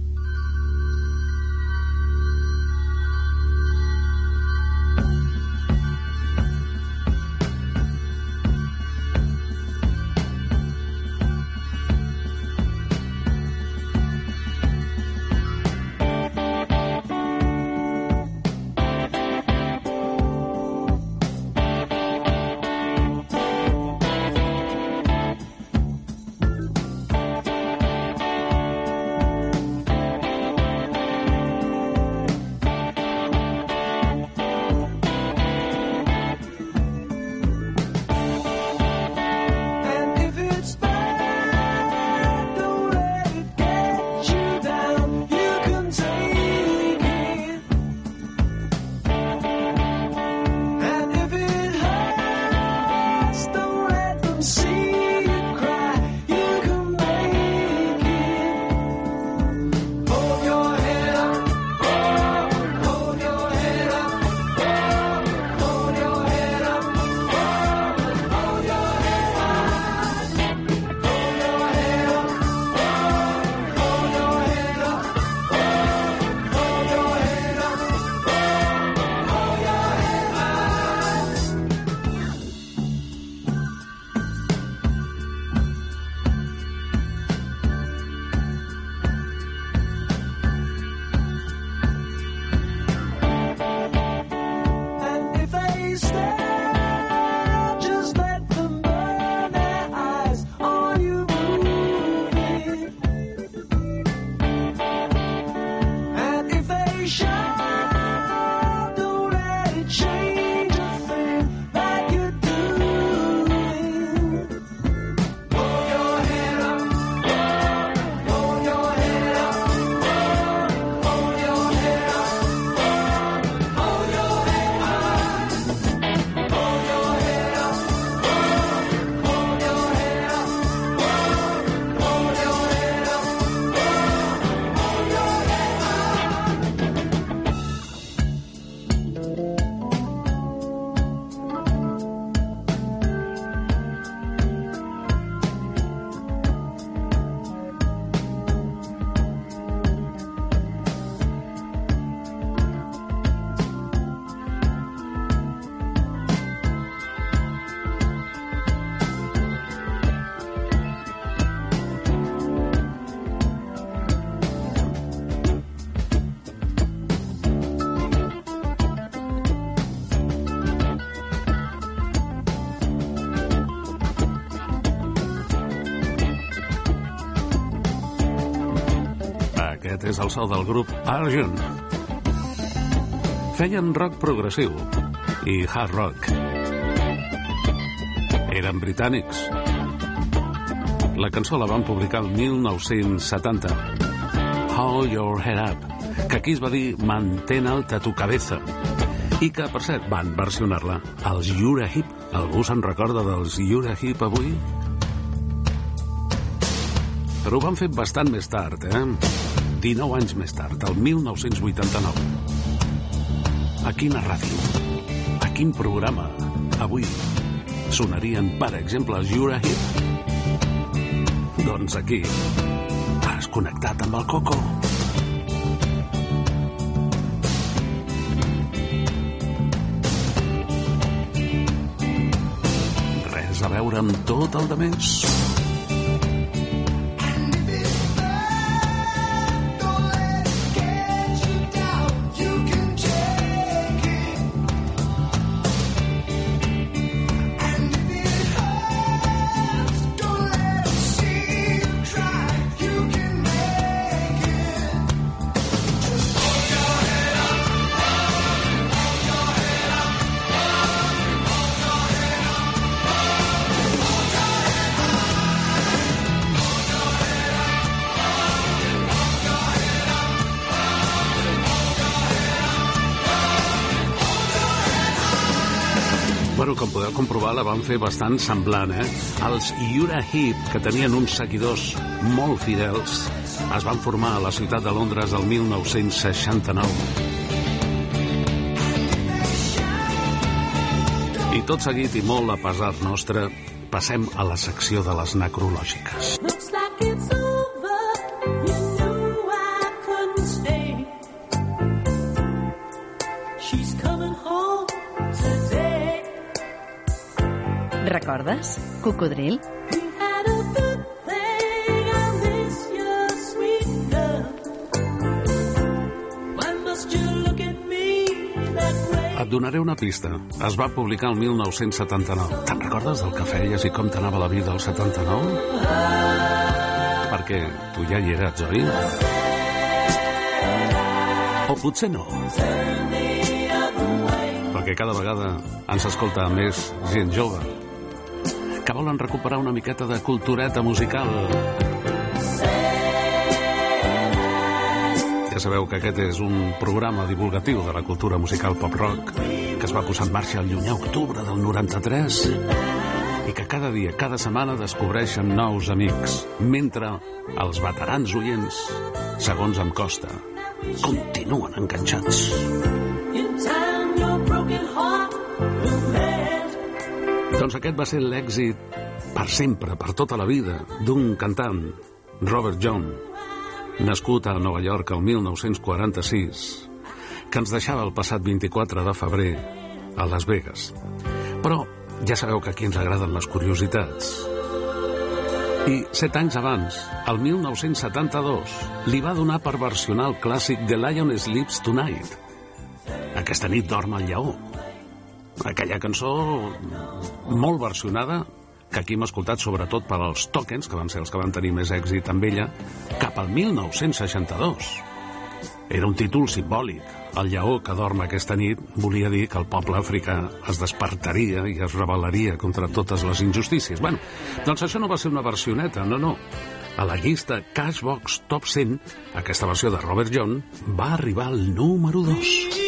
Aquest és el so del grup Argent. Feien rock progressiu i hard rock. Eren britànics. La cançó la van publicar el 1970. Hold Your Head Up, que aquí es va dir Mantén alta tu cabeza, i que, per cert, van versionar-la als Uriah Heep. Algú se'n recorda dels Uriah Heep avui? Però ho van fer bastant més tard, 19 anys més tard, el 1989. A quina ràdio, a quin programa, avui, sonarien, per exemple, els Uriah Heep? Doncs aquí, has connectat amb el Coco. Res a veure amb tot el de més. com podeu comprovar, la van fer bastant semblant, Els Uriah Heep, que tenien uns seguidors molt fidels, es van formar a la ciutat de Londres el 1969. I tot seguit i molt a pesar nostre, passem a la secció de les necrològiques. Recordes? Cocodril? Et donaré una pista. Es va publicar el 1979. Te'n recordes del que feies i com t'anava la vida al 79? Perquè tu ja hi eres, oi? O potser no. Perquè cada vegada ens escolta més gent jove que volen recuperar una miqueta de cultureta musical. Ja sabeu que aquest és un programa divulgatiu de la cultura musical pop-rock que es va posar en marxa el llunyà octubre del 93 i que cada dia, cada setmana descobreixen nous amics, mentre els veterans oients, segons em costa, continuen enganxats. Doncs aquest va ser l'èxit per sempre, per tota la vida, d'un cantant, Robert John, nascut a Nova York el 1946, que ens deixava el passat 24 de febrer a Las Vegas. Però ja sabeu que aquí ens agraden les curiositats. I 7 anys abans, el 1972, li va donar per versionar el clàssic The Lion Sleeps Tonight. Aquesta nit dorm el lleó. Aquella cançó molt versionada, que aquí hem escoltat sobretot per als Tokens, que van ser els que van tenir més èxit amb ella, cap al 1962. Era un títol simbòlic. El lleó que dorm aquesta nit volia dir que el poble africà es despertaria i es rebel·laria contra totes les injustícies. Bueno, doncs això no va ser una versioneta, no. A la llista Cashbox Top 100, aquesta versió de Robert John va arribar al número 2.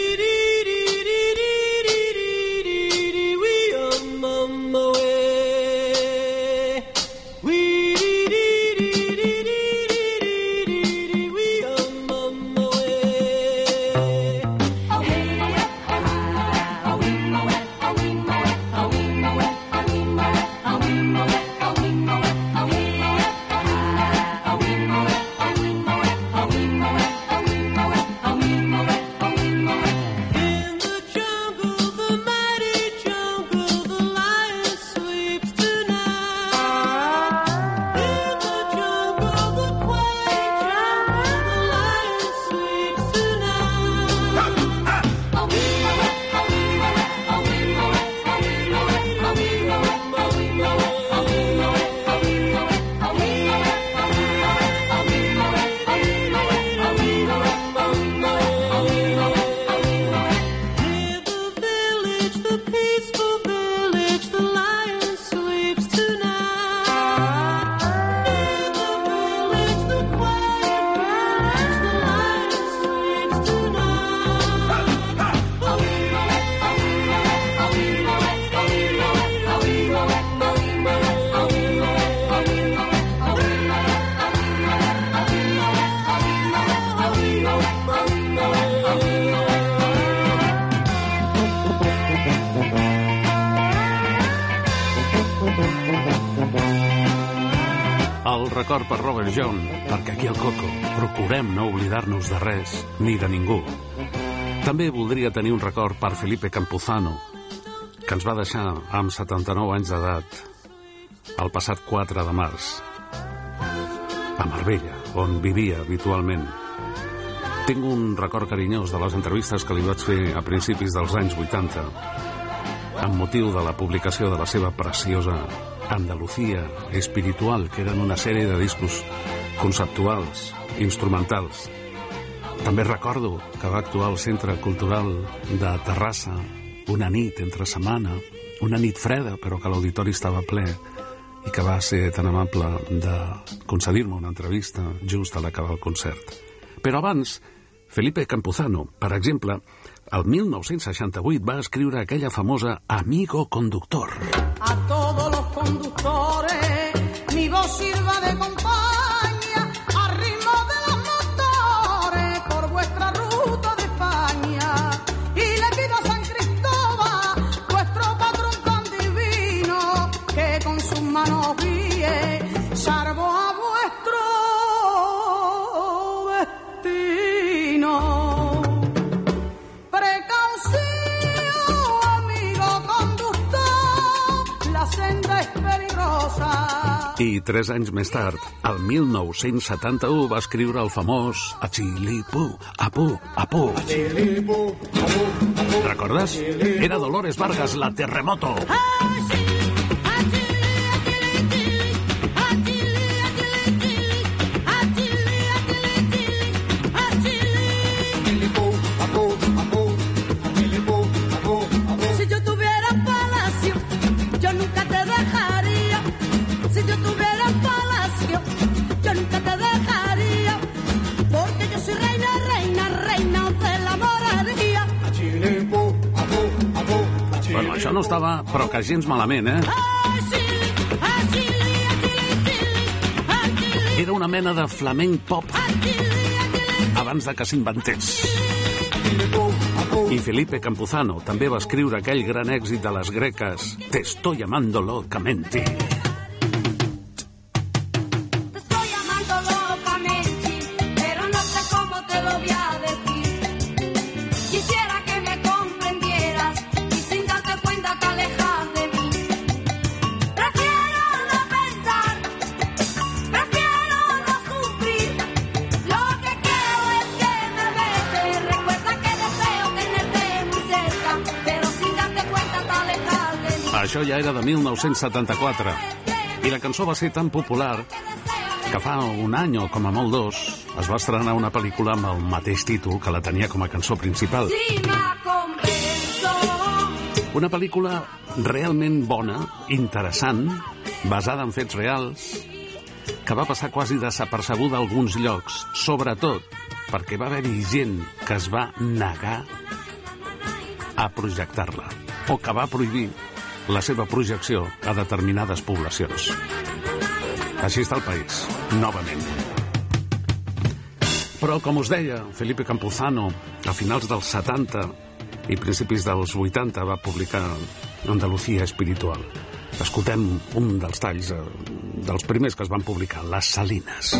El record per Robert John, perquè aquí al Coco procurem no oblidar-nos de res ni de ningú. També voldria tenir un record per Felipe Campuzano, que ens va deixar amb 79 anys d'edat el passat 4 de març a Marbella, on vivia habitualment. Tinc un record carinyós de les entrevistes que li vaig fer a principis dels anys 80 amb motiu de la publicació de la seva preciosa Andalucía Espiritual, que eren una sèrie de discos conceptuals, instrumentals. També recordo que va actuar al Centre Cultural de Terrassa una nit entre setmana, una nit freda, però que l'auditori estava ple, i que va ser tan amable de concedir-me una entrevista just a l'acabar el concert. Però abans, Felipe Campuzano, per exemple, El 1968 va escriure aquella famosa Amigo Conductor. A todos los conductores, mi voz sirva de compañía, al ritmo de los motores, por vuestra ruta de España. Y le pido a San Cristóbal, vuestro patrón tan divino, que con sus manos guíe, salvo a vuestro destino. I 3 anys més tard, el 1971, va escriure el famós Achilipu, Apu, Apu. Recordes? Era Dolores Vargas, la Terremoto. Si yo tuviera palacio, yo nunca te dejaría. Si yo tuviera palacio, yo nunca te dejaría. Porque yo soy reina, reina, reina de la moraría. Bueno, això no estava, però que gens malament, eh? Era una mena de flamenc pop abans de que s'inventés. I Felipe Campuzano també va escriure aquell gran èxit de les greques Te estoy llamando locamente. Això ja era de 1974 i la cançó va ser tan popular que fa un any o com a molt 2 es va estrenar una pel·lícula amb el mateix títol que la tenia com a cançó principal. Una pel·lícula realment bona, interessant, basada en fets reals, que va passar quasi desapercebuda a alguns llocs, sobretot perquè va haver-hi gent que es va negar a projectar-la o que va prohibir la seva projecció a determinades poblacions. Així està el país, novament. Però, com us deia, Felipe Campuzano, a finals dels 70 i principis dels 80, va publicar Andalucía Espiritual. Escoltem un dels talls dels primers que es van publicar, Les Salines.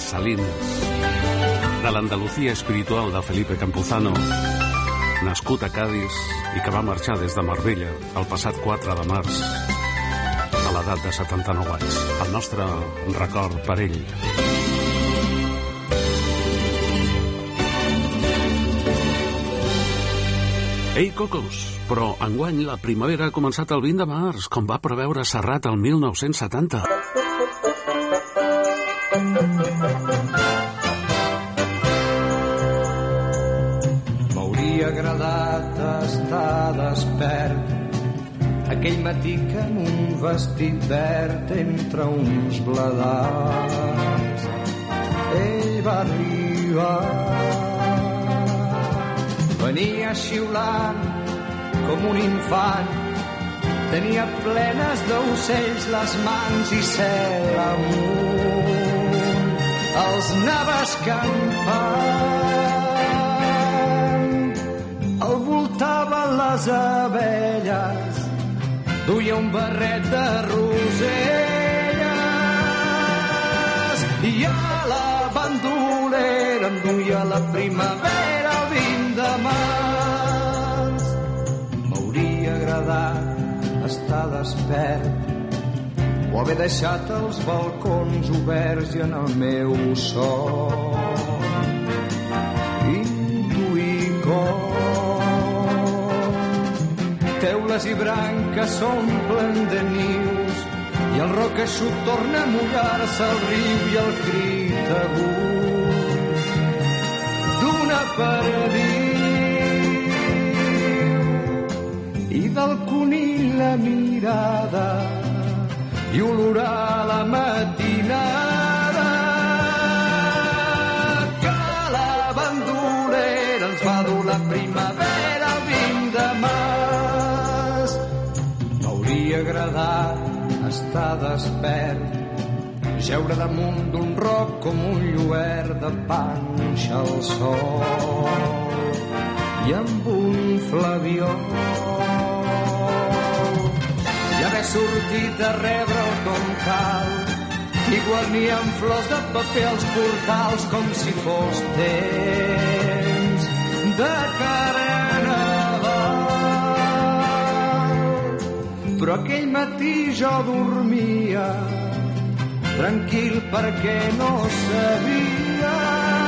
Salines, de l'Andalucía espiritual de Felipe Campuzano, nascut a Cádiz i que va marxar des de Marbella el passat 4 de març a l'edat de 79 anys. El nostre record per ell. Ei, Cocos, però enguany la primavera ha començat el 20 de març, com va preveure Serrat el 1970. M'hauria agradat estar despert aquell matí que amb un vestit verd entre uns bladats ell va arribar. Venia xiulant com un infant, tenia plenes d'ocells les mans i cel amunt els anava escampant. El voltaven les abelles, duia un barret de roselles i a la bandolera em duia la primavera el 20 de març. M'hauria agradat estar despert o haver deixat els balcons oberts i en el meu son intuir com teules i branques s'omplen de nius i el roc eixut torna a mullar-se al riu i el crit agut d'una perdiu i del conill la mirada i olorar la matinada que la bandolera ens va dur la primavera el 20 de març. M'hauria agradat estar despert, jeure damunt d'un roc com un lluert de panxa al sol i amb un flabiol i haver sortit a rebre'l com cal i guarnir amb flors de paper els portals com si fos temps de carnaval. Però aquell matí jo dormia tranquil perquè no sabia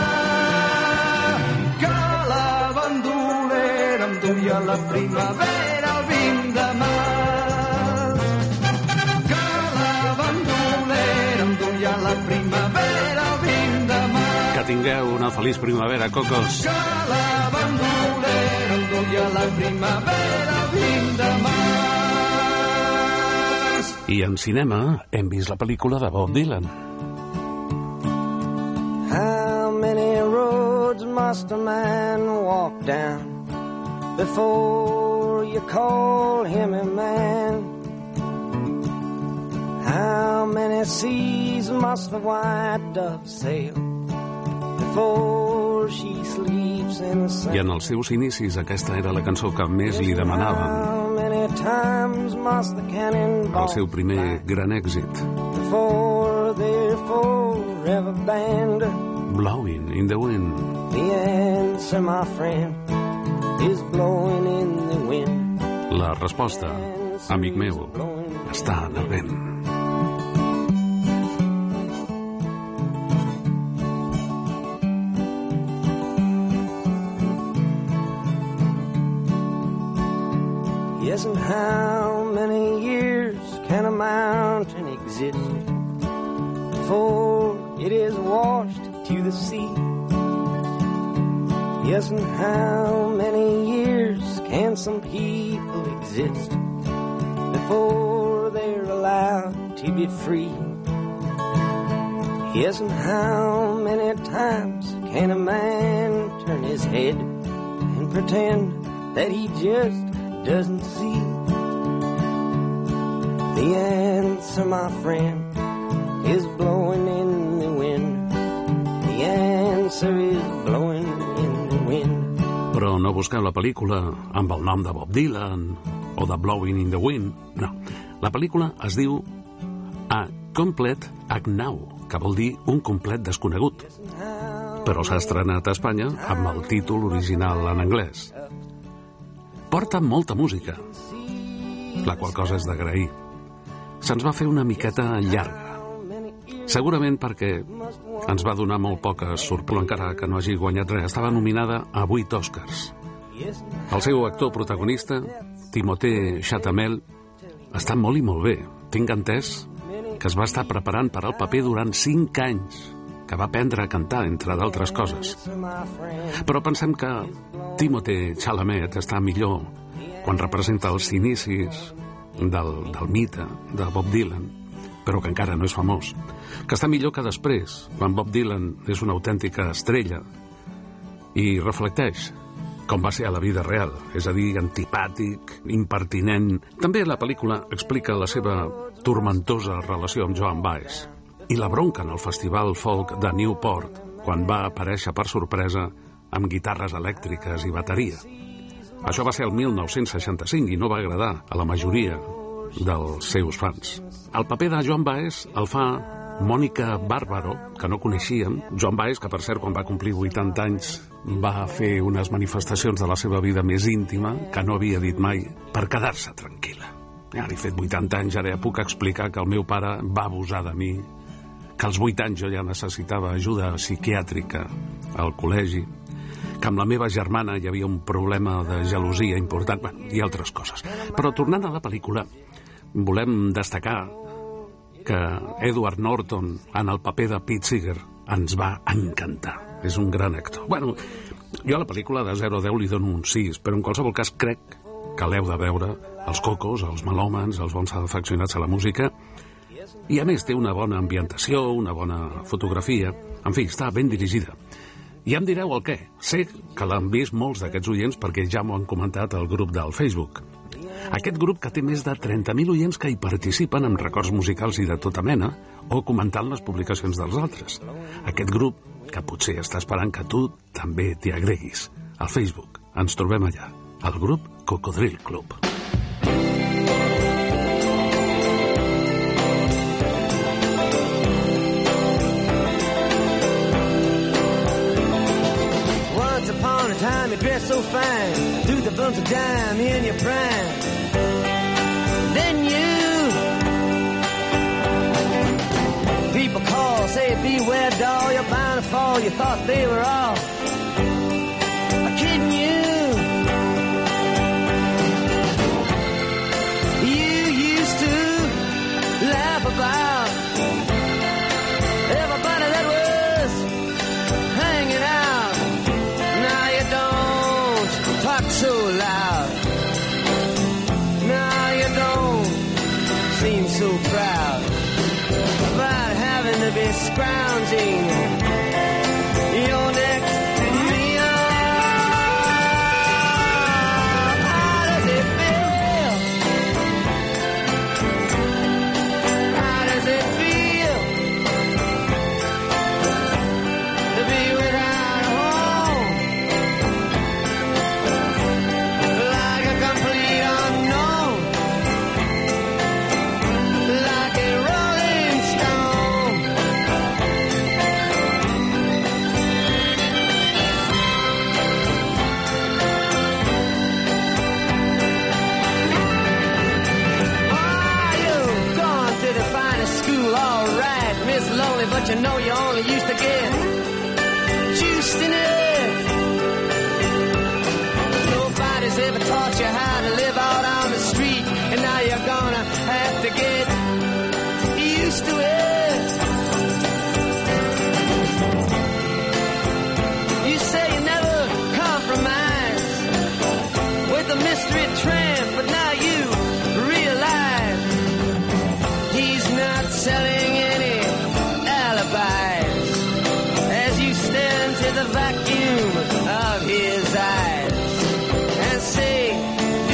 que la bandolera em duia la primavera el 20 de març, que la bandolera em duia la primavera el 20 de març. Que tingueu una feliç primavera, Cocos. Que la bandolera em duia la primavera el 20 de març. I en cinema hem vist la pel·lícula de Bob Dylan. How many roads must a man walk down before you call him a man? How many seas must the white dove sail before she sleeps in the sand? I en els seus inicis aquesta era la cançó que més li demanaven. El seu primer gran èxit. Blowing in the Wind. The answer, my friend, is blowing in the wind. La resposta, amic meu, està en el vent. Yes, and how many years can a mountain exist before it is washed to the sea? Yes, and how many years can some people exist before they're allowed to be free? Yes, and how many times can a man turn his head and pretend that he just doesn't see? The answer, my friend, is blowing in the wind. The answer is blowing in the wind. Però no busqueu la pel·lícula amb el nom de Bob Dylan o de Blowing in the Wind, no. La pel·lícula es diu A Complete Act Now, que vol dir un complet desconegut, però s'ha estrenat a Espanya amb el títol original en anglès. Porta molta música, la qual cosa és d'agrair. Se'ns va fer una miqueta llarga, segurament perquè ens va donar molt poques sorpreses, encara que no hagi guanyat res. Estava nominada a 8 Oscars. El seu actor protagonista, Timothée Chalamet, està molt i molt bé. Tinc entès que es va estar preparant per al paper durant 5 anys, que va aprendre a cantar, entre d'altres coses. Però pensem que Timothée Chalamet està millor quan representa els inicis del mite de Bob Dylan, però que encara no és famós, que està millor que després, quan Bob Dylan és una autèntica estrella i reflecteix com va ser a la vida real, és a dir, antipàtic, impertinent. També la pel·lícula explica la seva turmentosa relació amb Joan Baez i la bronca en el Festival Folk de Newport, quan va aparèixer per sorpresa amb guitarres elèctriques i bateria. Això va ser el 1965 i no va agradar a la majoria dels seus fans. El paper de Joan Baez el fa Mònica Bàrbaro, que no coneixíem. Joan Baez, que per cert, quan va complir 80 anys, va fer unes manifestacions de la seva vida més íntima, que no havia dit mai, per quedar-se tranquil·la. Ara he fet 80 anys, ara ja puc explicar que el meu pare va abusar de mi, que als 8 anys jo ja necessitava ajuda psiquiàtrica al col·legi, que amb la meva germana hi havia un problema de gelosia important, i altres coses. Però tornant a la pel·lícula, volem destacar que Edward Norton, en el paper de Pete Seeger, ens va encantar. És un gran actor. Bueno, jo a la pel·lícula de 0 a 10 li dono un 6, però en qualsevol cas crec que l'heu de veure, els cocos, els melòmans, els bons afeccionats a la música, i a més té una bona ambientació, una bona fotografia, en fi, està ben dirigida. I em direu el què. Sé que l'han vist molts d'aquests oients perquè ja m'ho han comentat al grup del Facebook. Aquest grup que té més de 30.000 oients que hi participen amb records musicals i de tota mena o comentant les publicacions dels altres. Aquest grup que potser està esperant que tu també t'hi agreguis. Al Facebook ens trobem allà, al grup Cocodril Club. Once upon a time you dressed so fine, threw the bumps of dime in your prime. Then people call, say beware doll, you're bound to fall, you thought they were all kidding you. You used to laugh about everybody that was hanging out. Now you don't talk so loud. Now you don't seem so proud about having to be scrounging your next meal. How does it feel? How does it feel to be without a home? Like a complete unknown, like a rolling stone. Oh, you've gone to the finest school, all right, Miss Lonely, but you know you only used to get juiced in it. Nobody's ever taught you how to live out on the street, and now you're gonna have to get used to it. You say you never compromise with a mystery tramp, but now you realize he's not selling any alibis as you stare into the vacuum of his eyes and say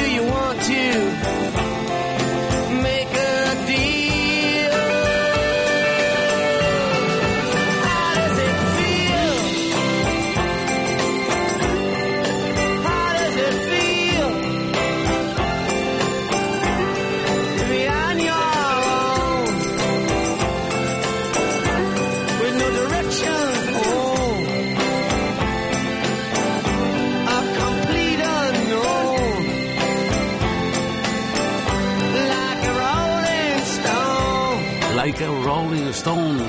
Miquel Rolling Stone.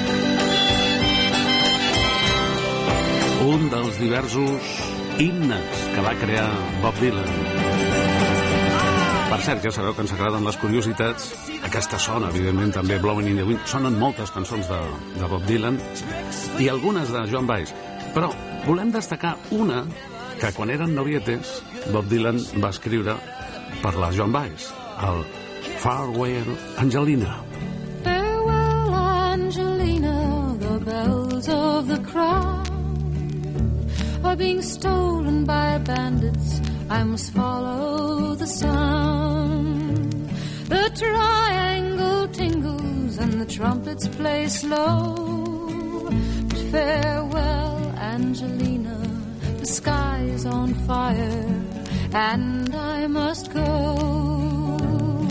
Un dels diversos himnes que va crear Bob Dylan. Per cert, ja sabeu que ens agraden les curiositats. Aquesta sona, evidentment, també Blowing in the Wind. Sonen moltes cançons de Bob Dylan i algunes de Joan Baez. Però volem destacar una que quan eren novietes Bob Dylan va escriure per la Joan Baez, el Farewell Angelina. Farewell Angelina, the bells of the crown are being stolen by bandits. I must follow the sound. The triangle tingles and the trumpets play slow. But farewell, Angelina, the sky is on fire and I must go.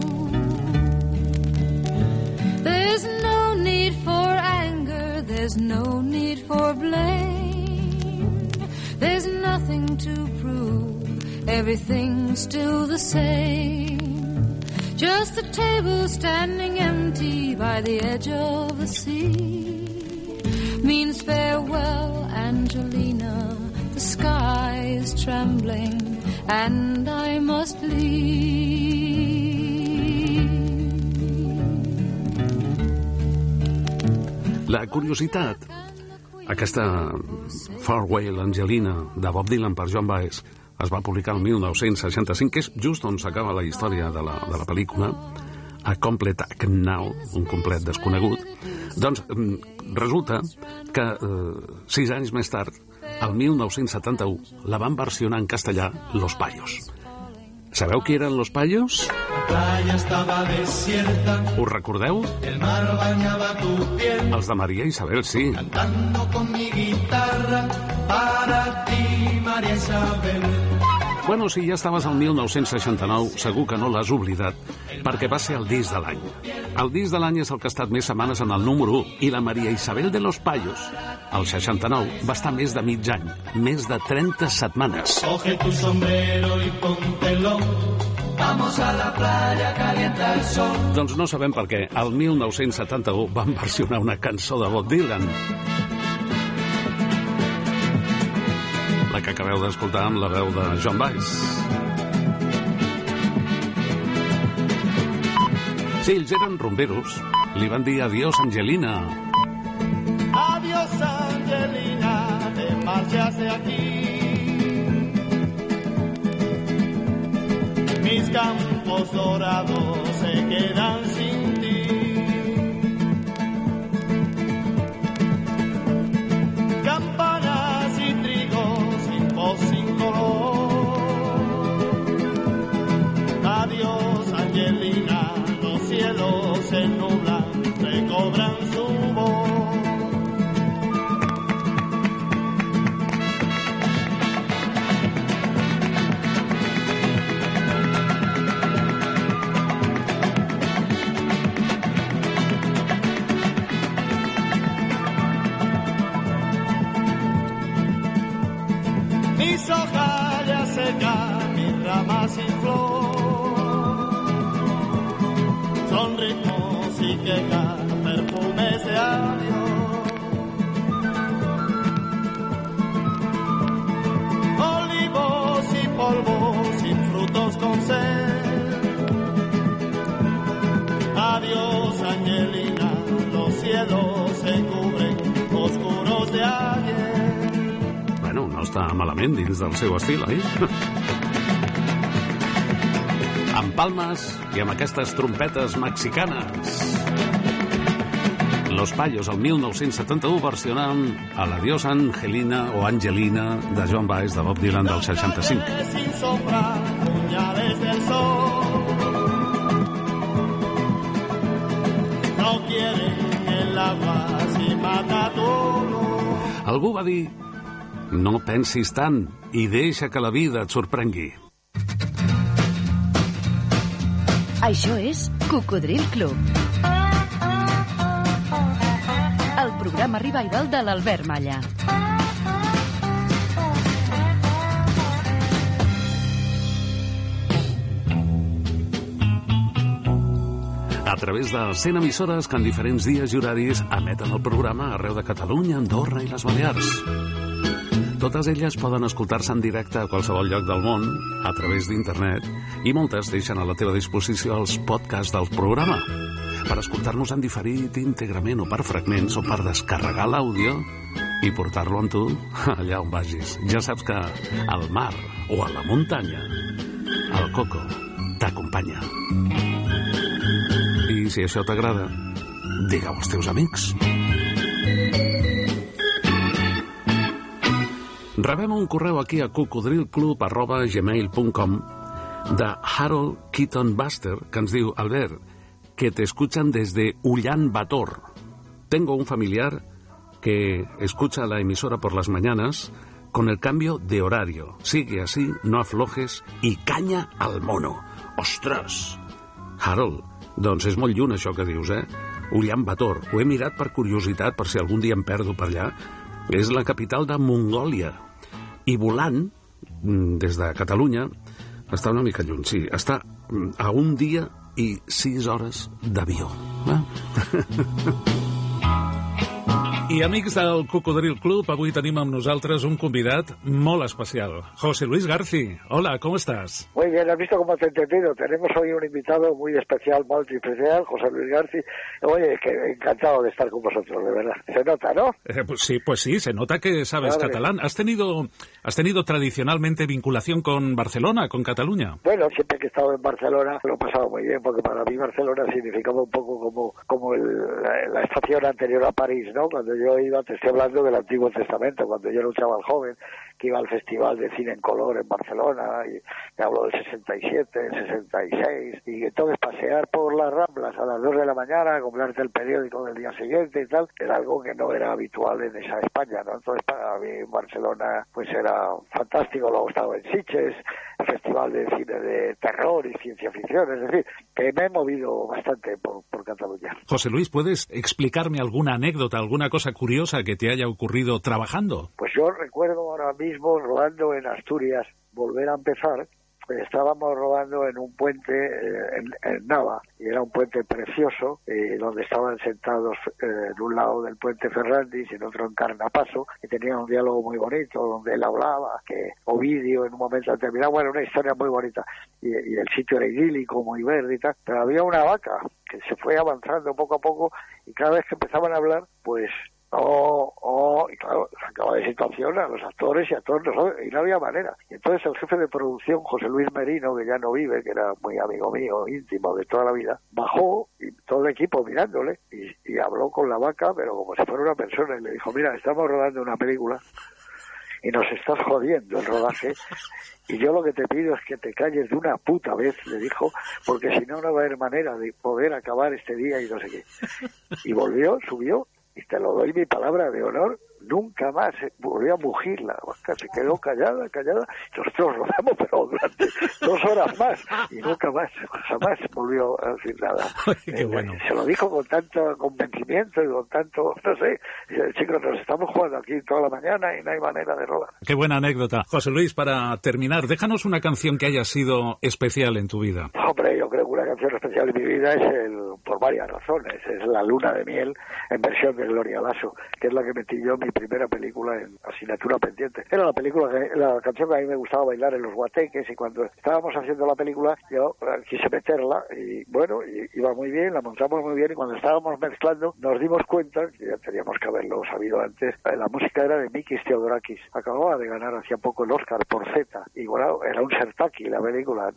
There's no need for anger, there's no need for blame. There's nothing to prove. Everything's still the same. Just a table standing empty by the edge of the sea means farewell, Angelina. The sky is trembling and I must leave. La curiositat, aquesta Farewell Angelina de Bob Dylan per Joan Baez es va publicar el 1965, que és just on s'acaba la història de la pel·lícula, A Complete Unknown, un complet desconegut. Doncs resulta que 6 anys més tard, el 1971, la van versionar en castellà Los Payos. Sabeu qui eren Los Payos? La playa estaba desierta. Us recordeu? El mar bañaba tu piel. Els de Maria Isabel, sí. Cantando con mi guitarra para ti, María Isabel. Bueno, si ja estaves al 1969, segur que no l'has oblidat, perquè va ser el disc de l'any. El disc de l'any és el que ha estat més setmanes en el número 1, i la Maria Isabel de los Payos, el 69, va estar més de mig any, més de 30 setmanes. Coge tu sombrero y póntelo. Vamos a la playa, calienta el sol. Doncs no sabem per què, el 1971 van versionar una cançó de Bob Dylan. La que acabeu d'escoltar amb la veu de Joan Baez. Sí, ells eren rumberos. Li van dir adiós, Angelina. Adiós, Angelina, te marchas de aquí. Mis campos dorados se quedan sin ti. Campanas y trigo sin voz, sin color. Adiós, Angelina, los cielos se nublan, recobran su voz. Mis hojas ya secan, mis ramas sin flor. Son ritmos y quejas, perfumes de adiós. Olivos y polvos sin frutos con sed. Adiós, Angelina, los cielos se cubren oscuros de ayer. Bueno, no està malament dins del seu estil, oi? Amb palmes i amb aquestes trompetes mexicanes. Los Payos, el 1971, versionant a l'Adiós Angelina o Angelina de Joan Baez de Bob Dylan del 65. Sin sombra, puñales del sol. No quieren el agua si mata tu olor. Algú va dir: no pensis tant i deixa que la vida et sorprengui. Això és Cocodril Club. El programa revival de l'Albert Malla. a través de 100 emissores que en diferents dies i horaris emeten el programa arreu de Catalunya, Andorra i les Balears. Totes elles poden escoltar-se en directe a qualsevol lloc del món a través d'internet i moltes deixen a la teva disposició els podcasts del programa per escoltar-nos en diferit, íntegrament o per fragments o per descarregar l'àudio i portar-lo amb tu allà on vagis. Ja saps que al mar o a la muntanya el Coco t'acompanya. I si això t'agrada, digue-ho als teus amics. Rebem un correu aquí a cocodrilclub@gmail.com de Harold Keaton Buster que ens diu: Albert, que te escuchan desde Ullán Bator. Tengo un familiar que escucha la emisora por las mañanas con el cambio de horario. Sigue así, no aflojes i canya al mono. Ostres! Harold, doncs és molt lluny això que dius, Ullán Bator. Ho he mirat per curiositat, per si algun dia em perdo per allà. És la capital de Mongòlia. I volant, des de Catalunya, està una mica lluny, sí. Està a un dia i 6 hores d'avió. I amics del Cocodril Club, avui tenim amb nosaltres un convidat molt especial, José Luis Garci. Hola, ¿cómo estás? Muy bien, has visto cómo te he entendido. Tenemos hoy un invitado muy especial, multiespecial, José Luis Garci. Oye, que encantado de estar con vosotros, de verdad. Se nota, ¿no? Pues sí, se nota que sabes catalán. ¿Has tenido tradicionalmente vinculación con Barcelona, con Cataluña? Bueno, siempre que he estado en Barcelona lo he pasado muy bien, porque para mí Barcelona significaba un poco como la estación anterior a París, ¿no? Cuando yo iba, te estoy hablando del Antiguo Testamento, cuando yo era un chaval joven, que iba al Festival de Cine en Color en Barcelona, y te hablo del 67, 66, y entonces pasear por las Ramblas a las 2 de la mañana, comprarte el periódico del día siguiente y tal, era algo que no era habitual en esa España, ¿no? Entonces para mí Barcelona pues era fantástico. Luego estaba en Sitges, el Festival de Cine de Terror y Ciencia Ficción, es decir, que me he movido bastante por Cataluña. José Luis, ¿puedes explicarme alguna anécdota, alguna cosa curiosa que te haya ocurrido trabajando? Pues yo recuerdo ahora mismo rodando en Asturias, volver a empezar. Estábamos rodando en un puente en Nava, y era un puente precioso, donde estaban sentados en un lado del puente Ferrandis y en otro en Carnapaso, y tenían un diálogo muy bonito, donde él hablaba, que Ovidio en un momento determinado, bueno, una historia muy bonita, y el sitio era idílico, muy verde y tal, pero había una vaca que se fue avanzando poco a poco, y cada vez que empezaban a hablar, pues y claro, sacaba de situación a los actores y a todos nosotros, y no había manera. Y entonces el jefe de producción, José Luis Merino, que ya no vive, que era muy amigo mío, íntimo de toda la vida, bajó, y todo el equipo mirándole, y habló con la vaca, pero como si fuera una persona, y le dijo: mira, estamos rodando una película y nos estás jodiendo el rodaje, y yo lo que te pido es que te calles de una puta vez, le dijo, porque si no, no va a haber manera de poder acabar este día y no sé qué. Y volvió, subió, y te lo doy mi palabra de honor, nunca más volvió a mugir la vaca, se quedó callada, nosotros rodamos, pero durante 2 horas más, y nunca más, jamás volvió a decir nada. Qué bueno. Se lo dijo con tanto convencimiento y con tanto, no sé, chicos, nos estamos jugando aquí toda la mañana y no hay manera de rodar. Qué buena anécdota. José Luis, para terminar, déjanos una canción que haya sido especial en tu vida. Hombre, yo creo que una canción especial en mi vida es por varias razones, es La Luna de Miel, en versión de Gloria Lasso, que es la que metí yo en mi primera película en Asignatura Pendiente. Era la canción que a mí me gustaba bailar en los guateques, y cuando estábamos haciendo la película yo quise meterla, y bueno, iba muy bien, la montamos muy bien, y cuando estábamos mezclando nos dimos cuenta, que ya teníamos que haberlo sabido antes, la música era de Mikis Theodorakis, acababa de ganar hacía poco el Oscar por Z, y bueno, era un sertaki la película,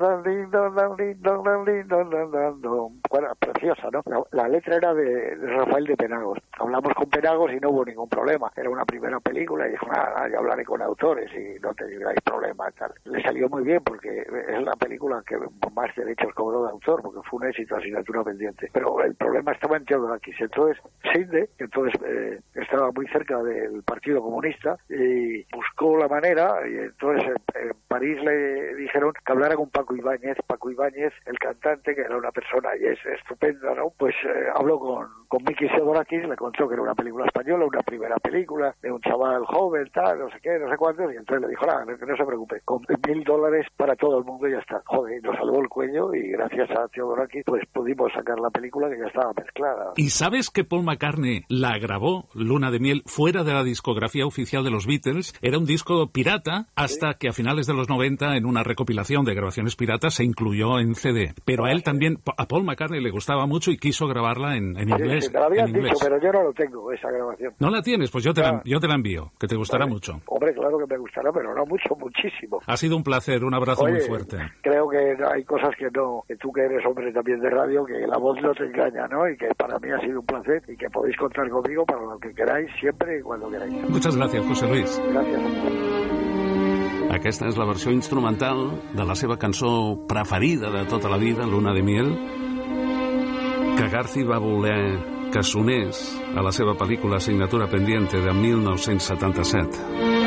bueno, preciosa, ¿no? La letra era de Rafael de Penagos. Hablamos con Penagos y no hubo ningún problema. Era una primera película y dijo: nada, yo hablaré con autores y no tendréis problema, tal. Le salió muy bien porque es la película que más derechos cobró de autor, porque fue un éxito, Asignatura Pendiente. Pero el problema estaba en Theodorakis. Entonces, Sinde, que entonces estaba muy cerca del Partido Comunista, y buscó la manera, y entonces París le dijeron que hablara con Paco Ibáñez, el cantante, que era una persona y es estupenda, ¿no? Pues habló con Miki Theodorakis, le contó que era una película española, una primera película de un chaval joven, tal, no sé qué, no sé cuántos, y entonces le dijo, que no se preocupe, con $1,000 para todo el mundo y ya está. Joder, nos salvó el cuello y gracias a Theodorakis pues pudimos sacar la película que ya estaba mezclada. ¿Y sabes que Paul McCartney la grabó, Luna de Miel, fuera de la discografía oficial de los Beatles? Era un disco pirata hasta que a finales de los 90, en una recopilación de grabaciones piratas, se incluyó en CD. Pero a él también, a Paul McCartney le gustaba mucho y quiso grabarla en inglés. Sí, te lo habían dicho, pero yo no lo tengo, esa grabación. ¿No la tienes? Pues yo te la envío, que te gustará mucho. Hombre, claro que me gustará, pero no mucho, muchísimo. Ha sido un placer, un abrazo muy fuerte. Creo que hay cosas que no, que tú que eres hombre también de radio, que la voz no te engaña, ¿no? Y que para mí ha sido un placer y que podéis contar conmigo para lo que queráis, siempre y cuando queráis. Muchas gracias, José Luis. Gràcies. Aquesta és la versió instrumental de la seva cançó preferida de tota la vida, Luna de Miel, que Garci va voler que sonés a la seva pel·lícula Assignatura Pendiente de 1977.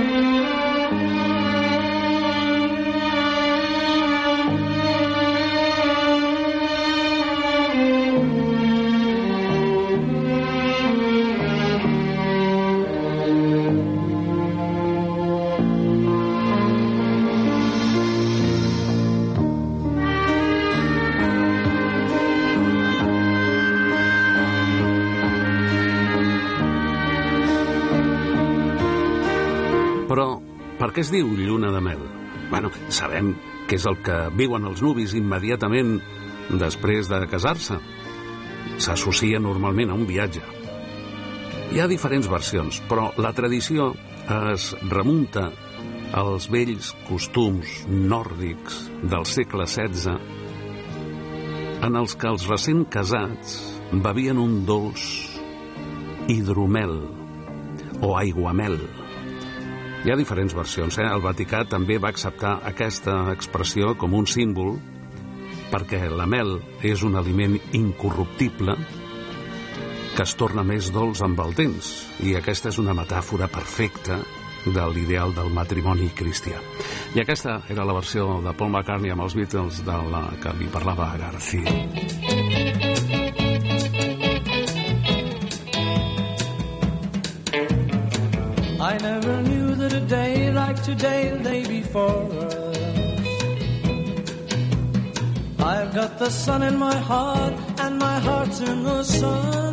Però per què es diu Lluna de Mel? Bueno, sabem que és el que viuen els nuvis immediatament després de casar-se. S'associa normalment a un viatge. Hi ha diferents versions, però la tradició es remunta als vells costums nòrdics del segle XVI, en els que els recent casats bevien un dolç hidromel o aiguamel. Hi ha diferents versions, El Vaticà també va acceptar aquesta expressió com un símbol perquè la mel és un aliment incorruptible que es torna més dolç amb el temps, i aquesta és una metàfora perfecta de l'ideal del matrimoni cristià. I aquesta era la versió de Paul McCartney amb els Beatles de la que li parlava a García. I never knew that a day like today, the day before us. I've got the sun in my heart and my heart's in the sun.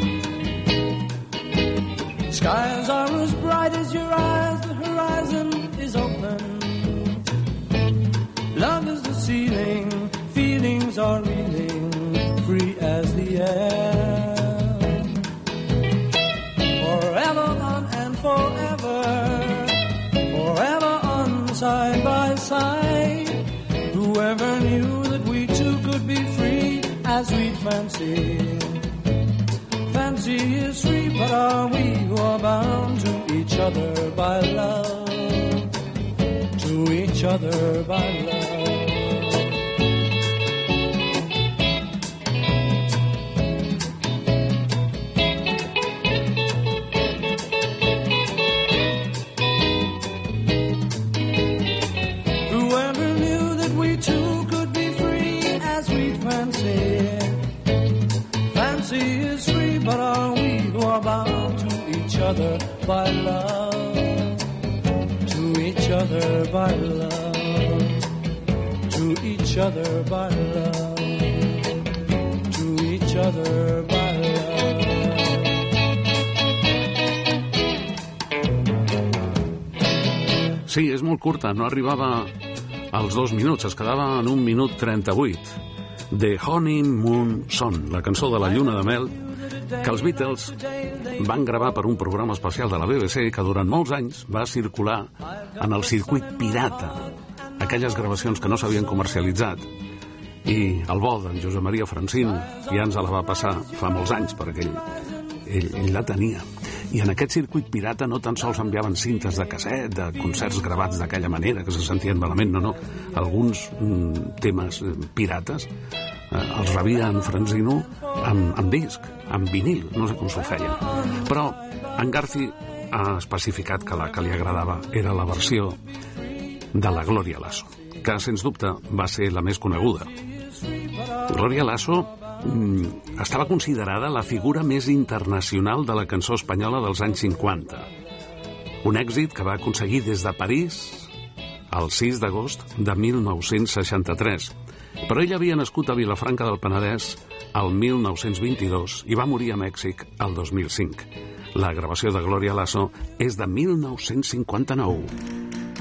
Skies are as bright as your eyes, the horizon is open. Love is the ceiling, feelings are reeling, free as the air. Forever on and forever, forever on side by side. Whoever knew that we two could be free as we'd fancy. Fancy is free, but are we who are bound to each other by love? To each other by love. Fancy is free, but are we who are bound to each other by love? To each other by love. To each other by love. To each other by love. Sí, és molt curta, no arribava als 2 minuts, es quedava en 1 minut 38. The Honeymoon Song, la cançó de la lluna de mel, que els Beatles van gravar per un programa especial de la BBC que durant molts anys va circular en el circuit pirata, aquelles gravacions que no s'havien comercialitzat. I el bo d'en Josep Maria Francín ja ens la va passar fa molts anys, perquè ell la tenia. I en aquest circuit pirata no tan sols enviaven cintes de casset, de concerts gravats d'aquella manera, que se sentien malament, no. Alguns temes pirates els rebia en Francino amb disc, amb vinil, no sé com s'ho feien. Però en Garci ha especificat que la que li agradava era la versió de la Gloria Lasso, que, sens dubte, va ser la més coneguda. Gloria Lasso estava considerada la figura més internacional de la cançó espanyola dels anys 50. Un èxit que va aconseguir des de París el 6 d'agost de 1963. Però ella havia nascut a Vilafranca del Penedès el 1922 i va morir a Mèxic el 2005. La gravació de Gloria Lasso és de 1959.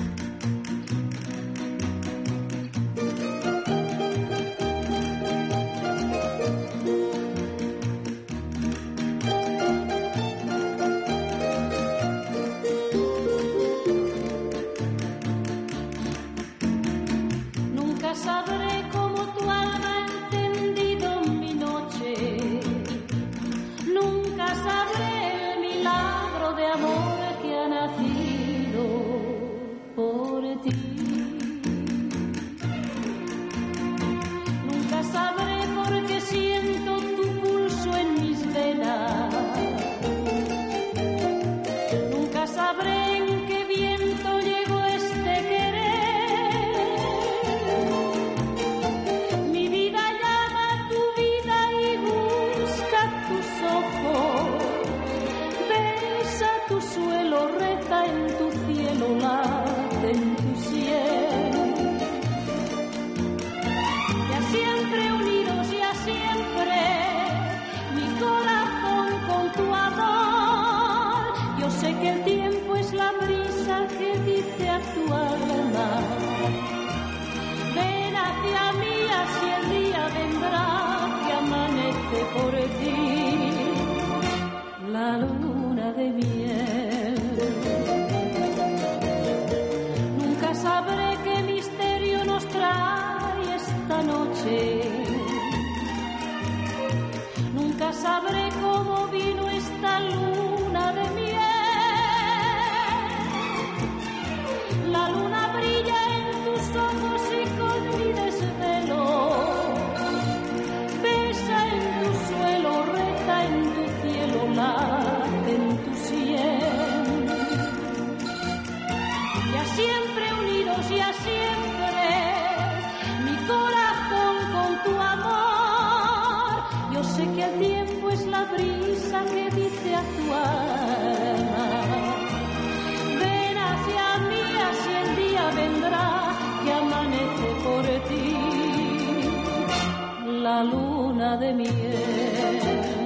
La luna de miel,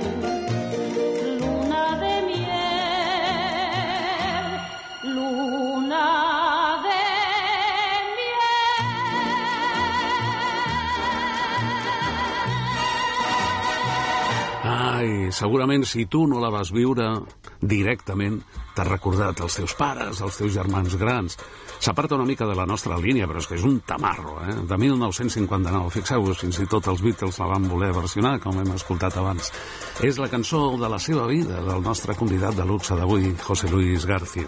luna de miel, luna de miel. Ai, segurament si tu no la vas viure directament, t'has recordat els teus pares, els teus germans grans. S'aparta una mica de la nostra línia, però és que és un tamarro, de 1959. Fixeu-vos, fins i tot els Beatles la van voler versionar, com hem escoltat abans. És la cançó de la seva vida, del nostre convidat de luxe d'avui, José Luis García.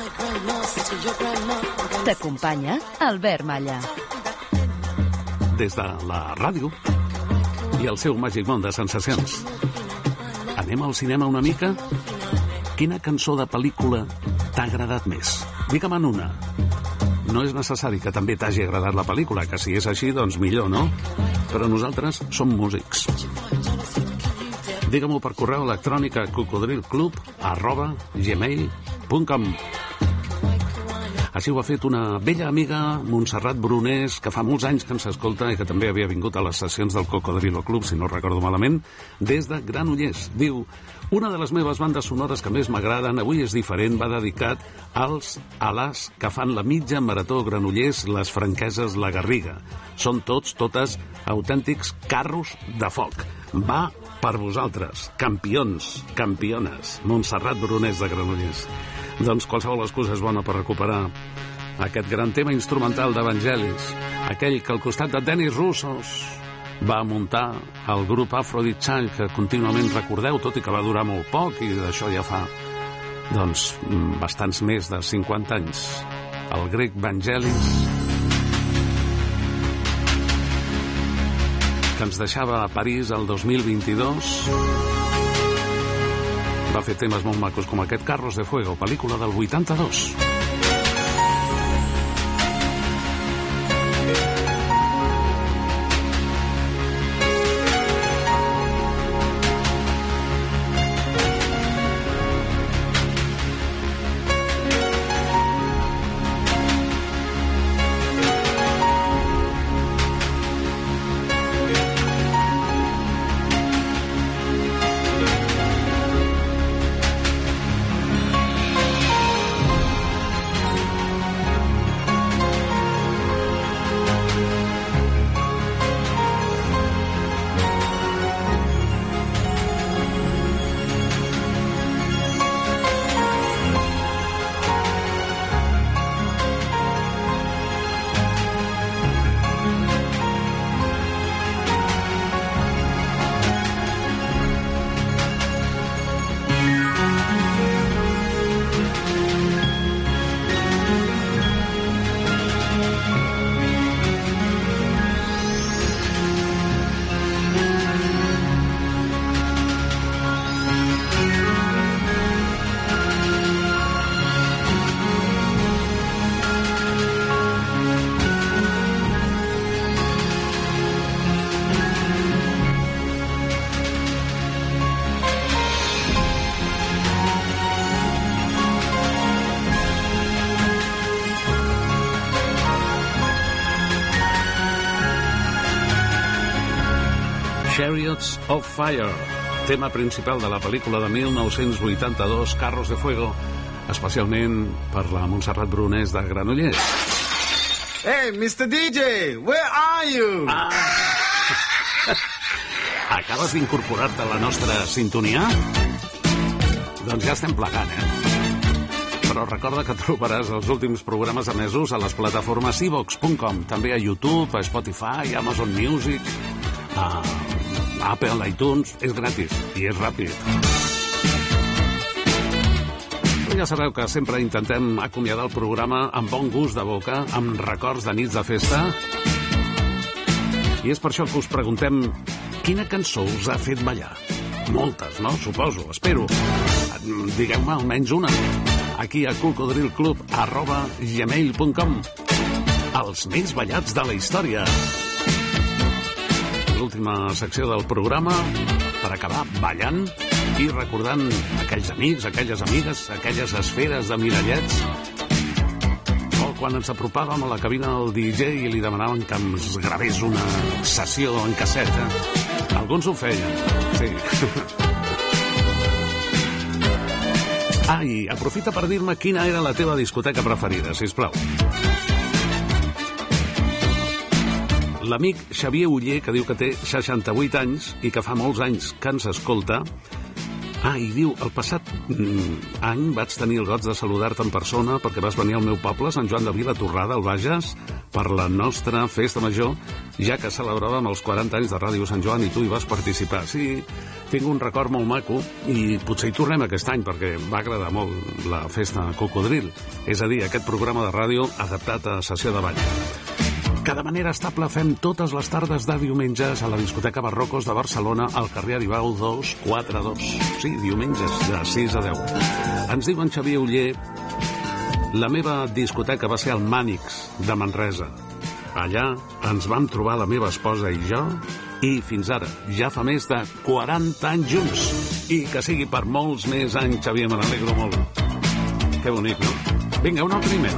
T'acompanya Albert Malla. Des de la ràdio i el seu màgic món de sensacions. Anem al cinema una mica? Quina cançó de pel·lícula t'ha agradat més? Digue'm en una. No és necessari que també t'hagi agradat la pel·lícula, que si és així, doncs millor, no? Però nosaltres som músics. Digue-m'ho per correu electrònic a cocodrilclub@gmail.com. Així ho ha fet una vella amiga, Montserrat Brunés, que fa molts anys que ens escolta i que també havia vingut a les sessions del Cocodrilo Club, si no recordo malament, des de Granollers. Diu: una de les meves bandes sonores que més m'agraden, avui és diferent, va dedicat a les que fan la mitja marató Granollers, les Franqueses, la Garriga. Són totes autèntics carros de foc. Va per vosaltres, campions, campiones. Montserrat Brunés de Granollers. Doncs qualsevol excusa és bona per recuperar aquest gran tema instrumental d'Evangelis, aquell que al costat de Dennis Russos va muntar el grup Aphrodite Child, que contínuament recordeu, tot i que va durar molt poc, i d'això ja fa, doncs, bastants més de 50 anys. El grec Vangelis, que ens deixava a París el 2022, va fer temes molt macos com aquest Carros de Fuego, pel·lícula del 82. Chariots of Fire, tema principal de la pel·lícula de 1982, Carros de Fuego, especialment per la Montserrat Brunès de Granollers. Hey, Mr. DJ, where are you? Acabes d'incorporar-te a la nostra sintonia? Doncs ja estem plegant, Però recorda que trobaràs els últims programes emesos a les plataformes iVox.com, també a YouTube, a Spotify, a Amazon Music, a Apple, iTunes. És gratis i és ràpid. Ja sabeu que sempre intentem acomiadar el programa amb bon gust de boca, amb records de nits de festa. I és per això que us preguntem quina cançó us ha fet ballar. Moltes, no? Suposo, espero. Digueu-me almenys una. Aquí a cocodrilclub@gmail.com. Els més ballats de la història. L'última secció del programa per acabar ballant i recordant aquells amics, aquelles amigues, aquelles esferes de mirallets, o quan ens apropàvem a la cabina del DJ i li demanaven que ens gravés una sessió en casseta. Alguns ho feien, sí. I aprofita per dir-me quina era la teva discoteca preferida, sisplau. L'amic Xavier Uller, que diu que té 68 anys i que fa molts anys que ens escolta, i diu, el passat any vaig tenir el goig de saludar-te en persona perquè vas venir al meu poble, Sant Joan de Vilatorrada, al Bages, per la nostra festa major, ja que celebràvem els 40 anys de Ràdio Sant Joan i tu hi vas participar. Sí, tinc un record molt maco i potser hi tornem aquest any perquè va agradar molt la festa Cocodril, és a dir, aquest programa de ràdio adaptat a sessió de ball. Que de manera estable fem totes les tardes de diumenges a la discoteca Barrocos de Barcelona, al carrer Aribau 242. Sí, diumenges, de 6 a 10. Ens diu en Xavier Uller, la meva discoteca va ser el Mànix de Manresa. Allà ens vam trobar la meva esposa i jo, i fins ara ja fa més de 40 anys junts. I que sigui per molts més anys, Xavier, me n'alegro molt. Que bonic, no? Vinga, un altre email.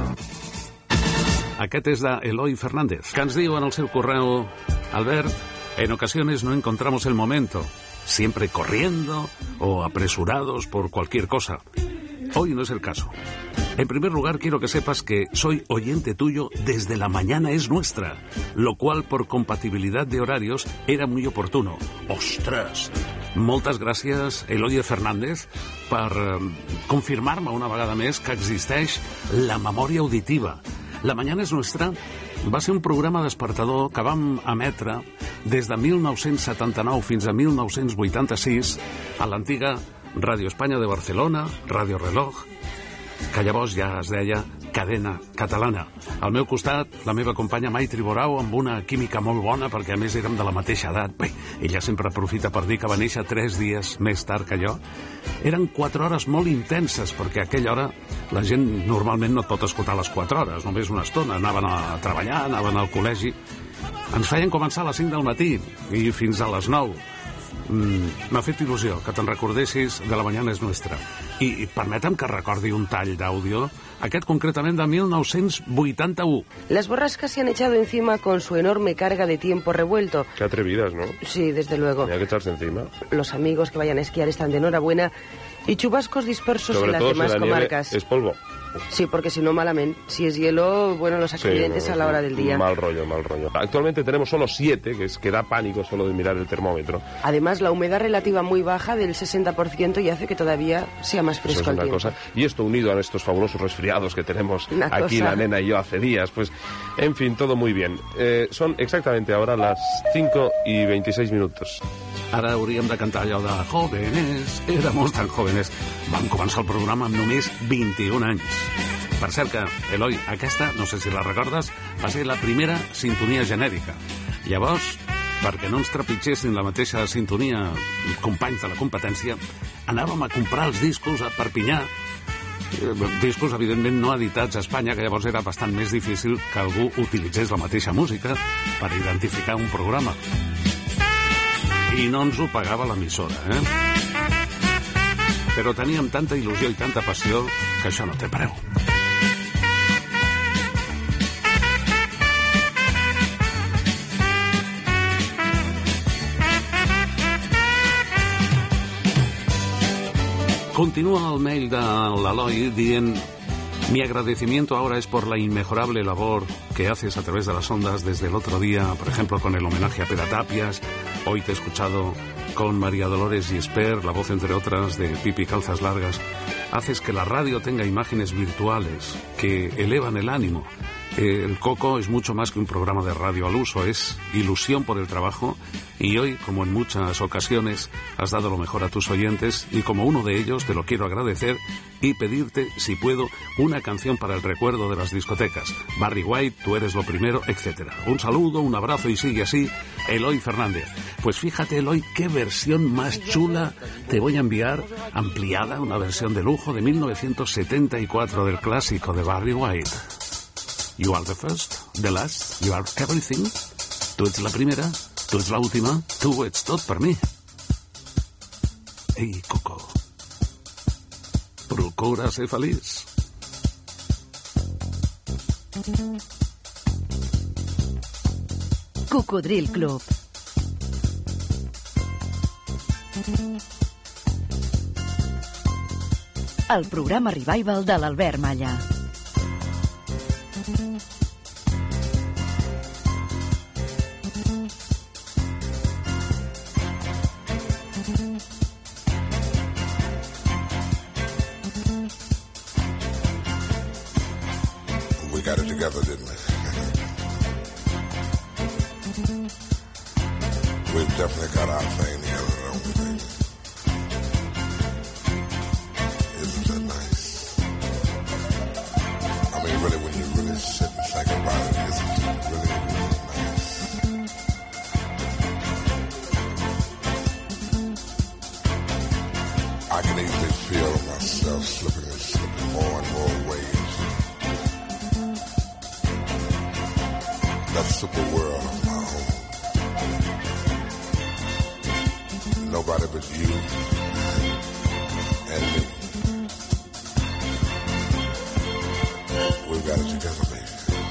Aquest és de Eloy Fernández, que ens diu en el seu correu: Albert, en ocasiones no encontramos el momento, siempre corriendo o apresurados por cualquier cosa. Hoy no es el caso. En primer lugar, quiero que sepas que soy oyente tuyo desde La Mañana es Nuestra, lo cual por compatibilidad de horarios era muy oportuno. ¡Ostras! Moltes gràcies, Eloy Fernández, per confirmar-me una vegada més que existeix la memòria auditiva. La Mañana es Nuestra va ser un programa despertador que vam emetre des de 1979 fins a 1986 a l'antiga Ràdio Espanya de Barcelona, Ràdio Reloj, que llavors ja es deia Cadena Catalana. Al meu costat, la meva companya Maitri Borau, amb una química molt bona, perquè a més érem de la mateixa edat. Bé, ella sempre aprofita per dir que va néixer 3 dies més tard que jo. Eren 4 hores molt intenses, perquè a aquella hora la gent normalment no et pot escoltar les 4 hores, només una estona. Anaven a treballar, anaven al col·legi. Ens feien començar a les 5 del matí i fins a les 9. M'ha fet il·lusió que te'n recordessis de La Mañana es Nuestra. I permetem que recordi un tall d'àudio, aquest concretament de 1981. Las borrascas se han echado encima con su enorme carga de tiempo revuelto. Qué atrevidas, ¿no? Sí, desde luego. Hay que echarse encima. Los amigos que vayan a esquiar están de enhorabuena y chubascos dispersos en las demás comarcas. Es polvo. Sí, porque si no, malamente. Si es hielo, bueno, los accidentes sí, a la hora del día. Mal rollo, mal rollo. Actualmente tenemos solo 7, que da pánico solo de mirar el termómetro. Además, la humedad relativa muy baja, del 60%, y hace que todavía sea más fresco el tiempo. Y esto unido a estos fabulosos resfriados que tenemos aquí la nena y yo hace días, pues, en fin, todo muy bien. Son exactamente ahora las 5:26. Ara hauríem de cantar allò de Jóvenes, éramos tan jóvenes. Vam començar el programa amb només 21 anys. Per cert que, Eloi, aquesta, no sé si la recordes, va ser la primera sintonia genèrica. Llavors, perquè no ens trepitgessin la mateixa sintonia companys de la competència, anàvem a comprar els discos a Perpinyà, discos evidentment no editats a Espanya, que llavors era bastant més difícil que algú utilitzés la mateixa música per identificar un programa. I no ens ho pagava l'emissora, Però teníem tanta il·lusió i tanta passió que això no té preu. Continúa el mail de l'Eloi dient: mi agradecimiento ahora es por la inmejorable labor que haces a través de las ondas desde el otro día, por ejemplo, con el homenaje a Pere Tapias. Hoy te he escuchado con María Dolores Gispert, la voz, entre otras, de Pipi Calzas Largas. Haces que la radio tenga imágenes virtuales que elevan el ánimo. El Coco es mucho más que un programa de radio al uso, es ilusión por el trabajo, y hoy, como en muchas ocasiones, has dado lo mejor a tus oyentes, y como uno de ellos te lo quiero agradecer y pedirte, si puedo, una canción para el recuerdo de las discotecas. Barry White, Tú eres lo primero, etc. Un saludo, un abrazo y sigue así, Eloi Fernández. Pues fíjate, Eloi, qué versión más chula te voy a enviar, ampliada, una versión de lujo de 1974 del clásico de Barry White. You are the first, the last, you are everything. Tu ets la primera, tu ets l'última, tu ets tot per mi. Ei, Coco, procura ser feliç. Cocodril Club. El programa revival de l'Albert Malla. Got it together, didn't we? We've definitely got our thing together, don't we, baby? Isn't that nice? I mean, really, when you really sit and think about it, isn't it really, really nice? I can easily feel myself slipping and slipping more and more ways. That super world of my own. Nobody but you and me. We've got it together, baby.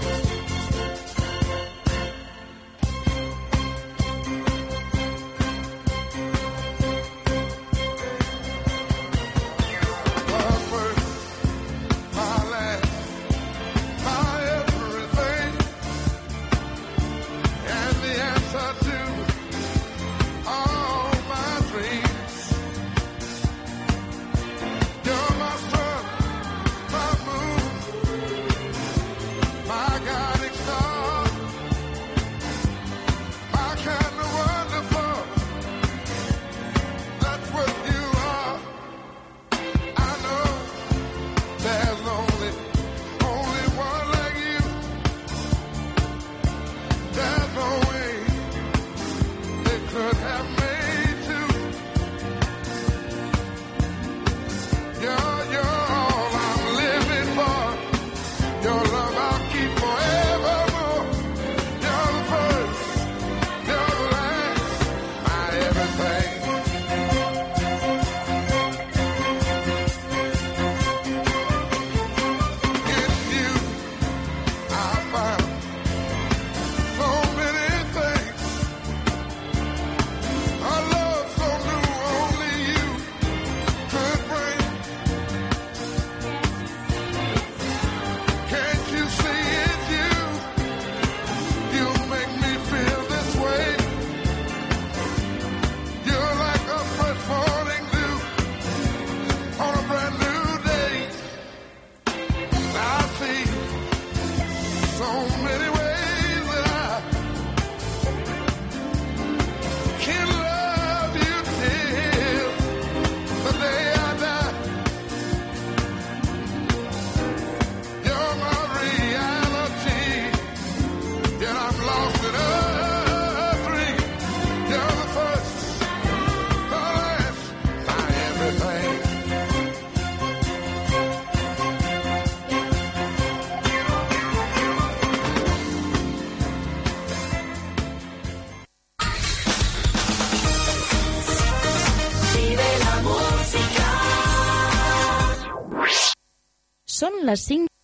Són les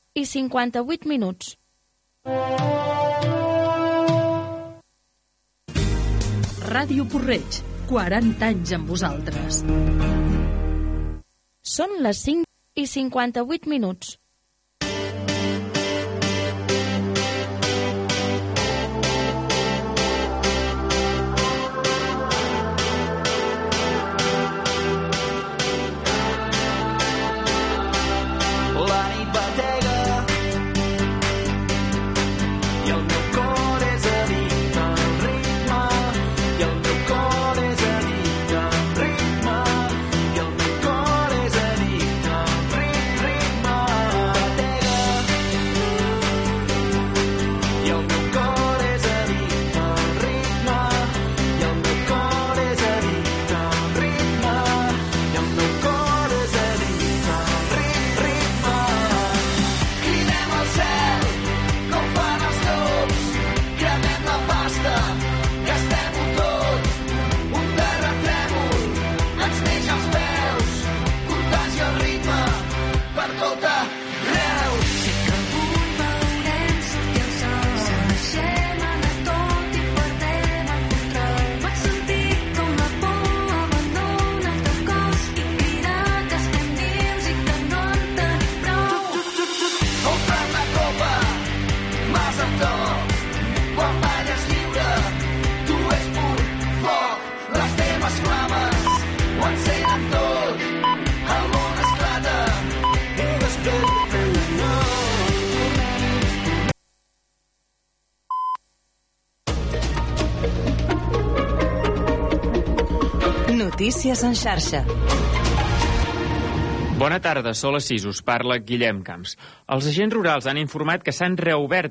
5:58 minuts. Ràdio Porreig, 40 anys amb vosaltres. Són les 5:58. Notícies en xarxa. Bona tarda, són les 6, us parla Guillem Camps. Els agents rurals han informat que s'han reobert